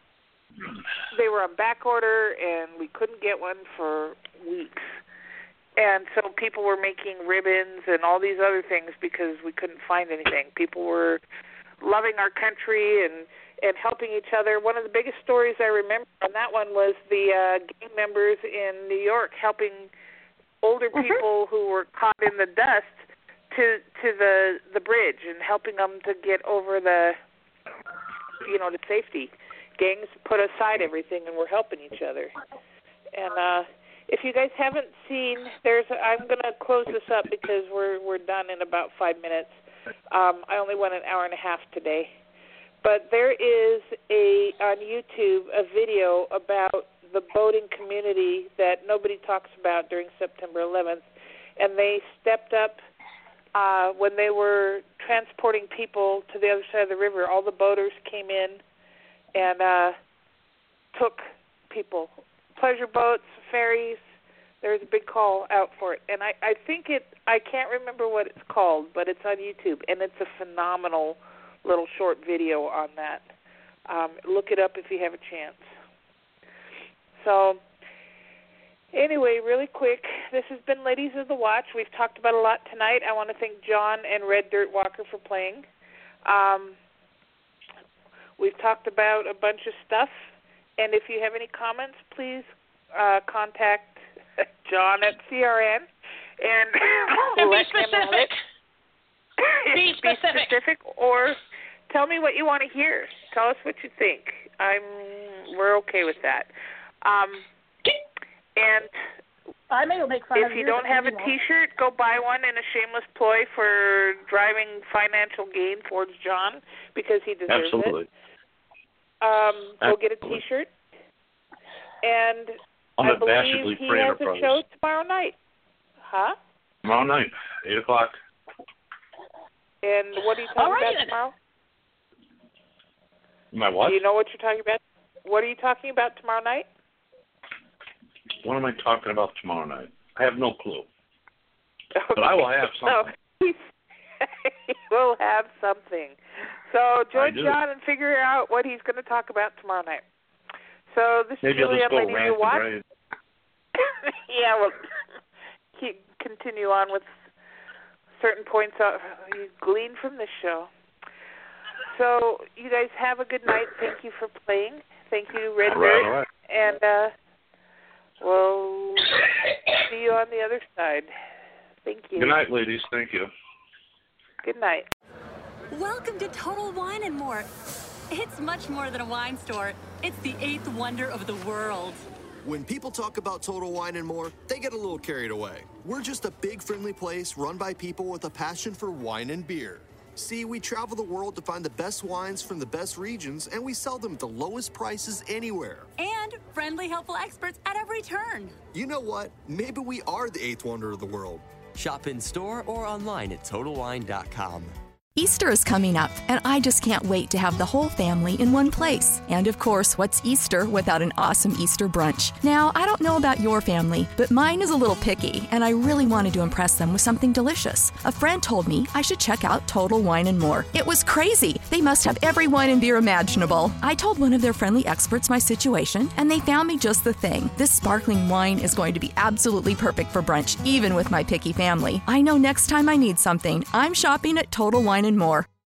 they were on back order, and we couldn't get one for weeks. And so people were making ribbons and all these other things because we couldn't find anything. People were loving our country and, and helping each other. One of the biggest stories I remember on that one was the uh, gang members in New York helping older mm-hmm. people who were caught in the dust to to the the bridge and helping them to get over the, you know, to safety. Gangs put aside everything and we're helping each other. And uh, if you guys haven't seen, there's a, I'm going to close this up because we're we're done in about five minutes. Um, I only went an hour and a half today. But there is a on YouTube a video about the boating community that nobody talks about during September eleventh, and they stepped up uh, when they were transporting people to the other side of the river. All the boaters came in and uh, took people. Pleasure boats, ferries, there's a big call out for it. And I, I think it, I can't remember what it's called, but it's on YouTube, and it's a phenomenal little short video on that. Um, look it up if you have a chance. So, anyway, really quick, this has been Ladies of the Watch. We've talked about a lot tonight. I want to thank John and Red Dirt Walker for playing. Um, we've talked about a bunch of stuff, and if you have any comments, please uh, contact John at C R N and, and let be him know it. Be specific. Be specific, or tell me what you want to hear. Tell us what you think. I'm. We're okay with that. Um, and I may make fun if of you don't have a T-shirt, go buy one in a shameless ploy for driving financial gain towards John because he deserves Absolutely. it. Um, go Absolutely. get a T-shirt. And I believe he has a show tomorrow night. Huh? Tomorrow night, eight o'clock. And what are you talking Alrighty about then. tomorrow? My what? Do you know what you're talking about? What are you talking about tomorrow night? What am I talking about tomorrow night? I have no clue. Okay. But I will have something. So he will have something. So join I do. John and figure out what he's going to talk about tomorrow night. So this Maybe is I'll Julie just on go Ladies rant You and Watch. rave. Yeah, well, keep, continue on with certain points you glean from this show. So you guys have a good night. Thank you for playing. Thank you, Red All right, Dirt. all right. And uh, we'll see you on the other side. Thank you. Good night, ladies. Thank you. Good night. Welcome to Total Wine and More. It's much more than a wine store. It's the eighth wonder of the world. When people talk about Total Wine and More, they get a little carried away. We're just a big, friendly place run by people with a passion for wine and beer. See, we travel the world to find the best wines from the best regions, and we sell them at the lowest prices anywhere. And friendly, helpful experts at every turn. You know what? Maybe we are the eighth wonder of the world. Shop in store or online at total wine dot com. Easter is coming up, and I just can't wait to have the whole family in one place. And of course, what's Easter without an awesome Easter brunch? Now, I don't know about your family, but mine is a little picky, and I really wanted to impress them with something delicious. A friend told me I should check out Total Wine and More. It was crazy. They must have every wine and beer imaginable. I told one of their friendly experts my situation, and they found me just the thing. This sparkling wine is going to be absolutely perfect for brunch, even with my picky family. I know next time I need something, I'm shopping at Total Wine and More.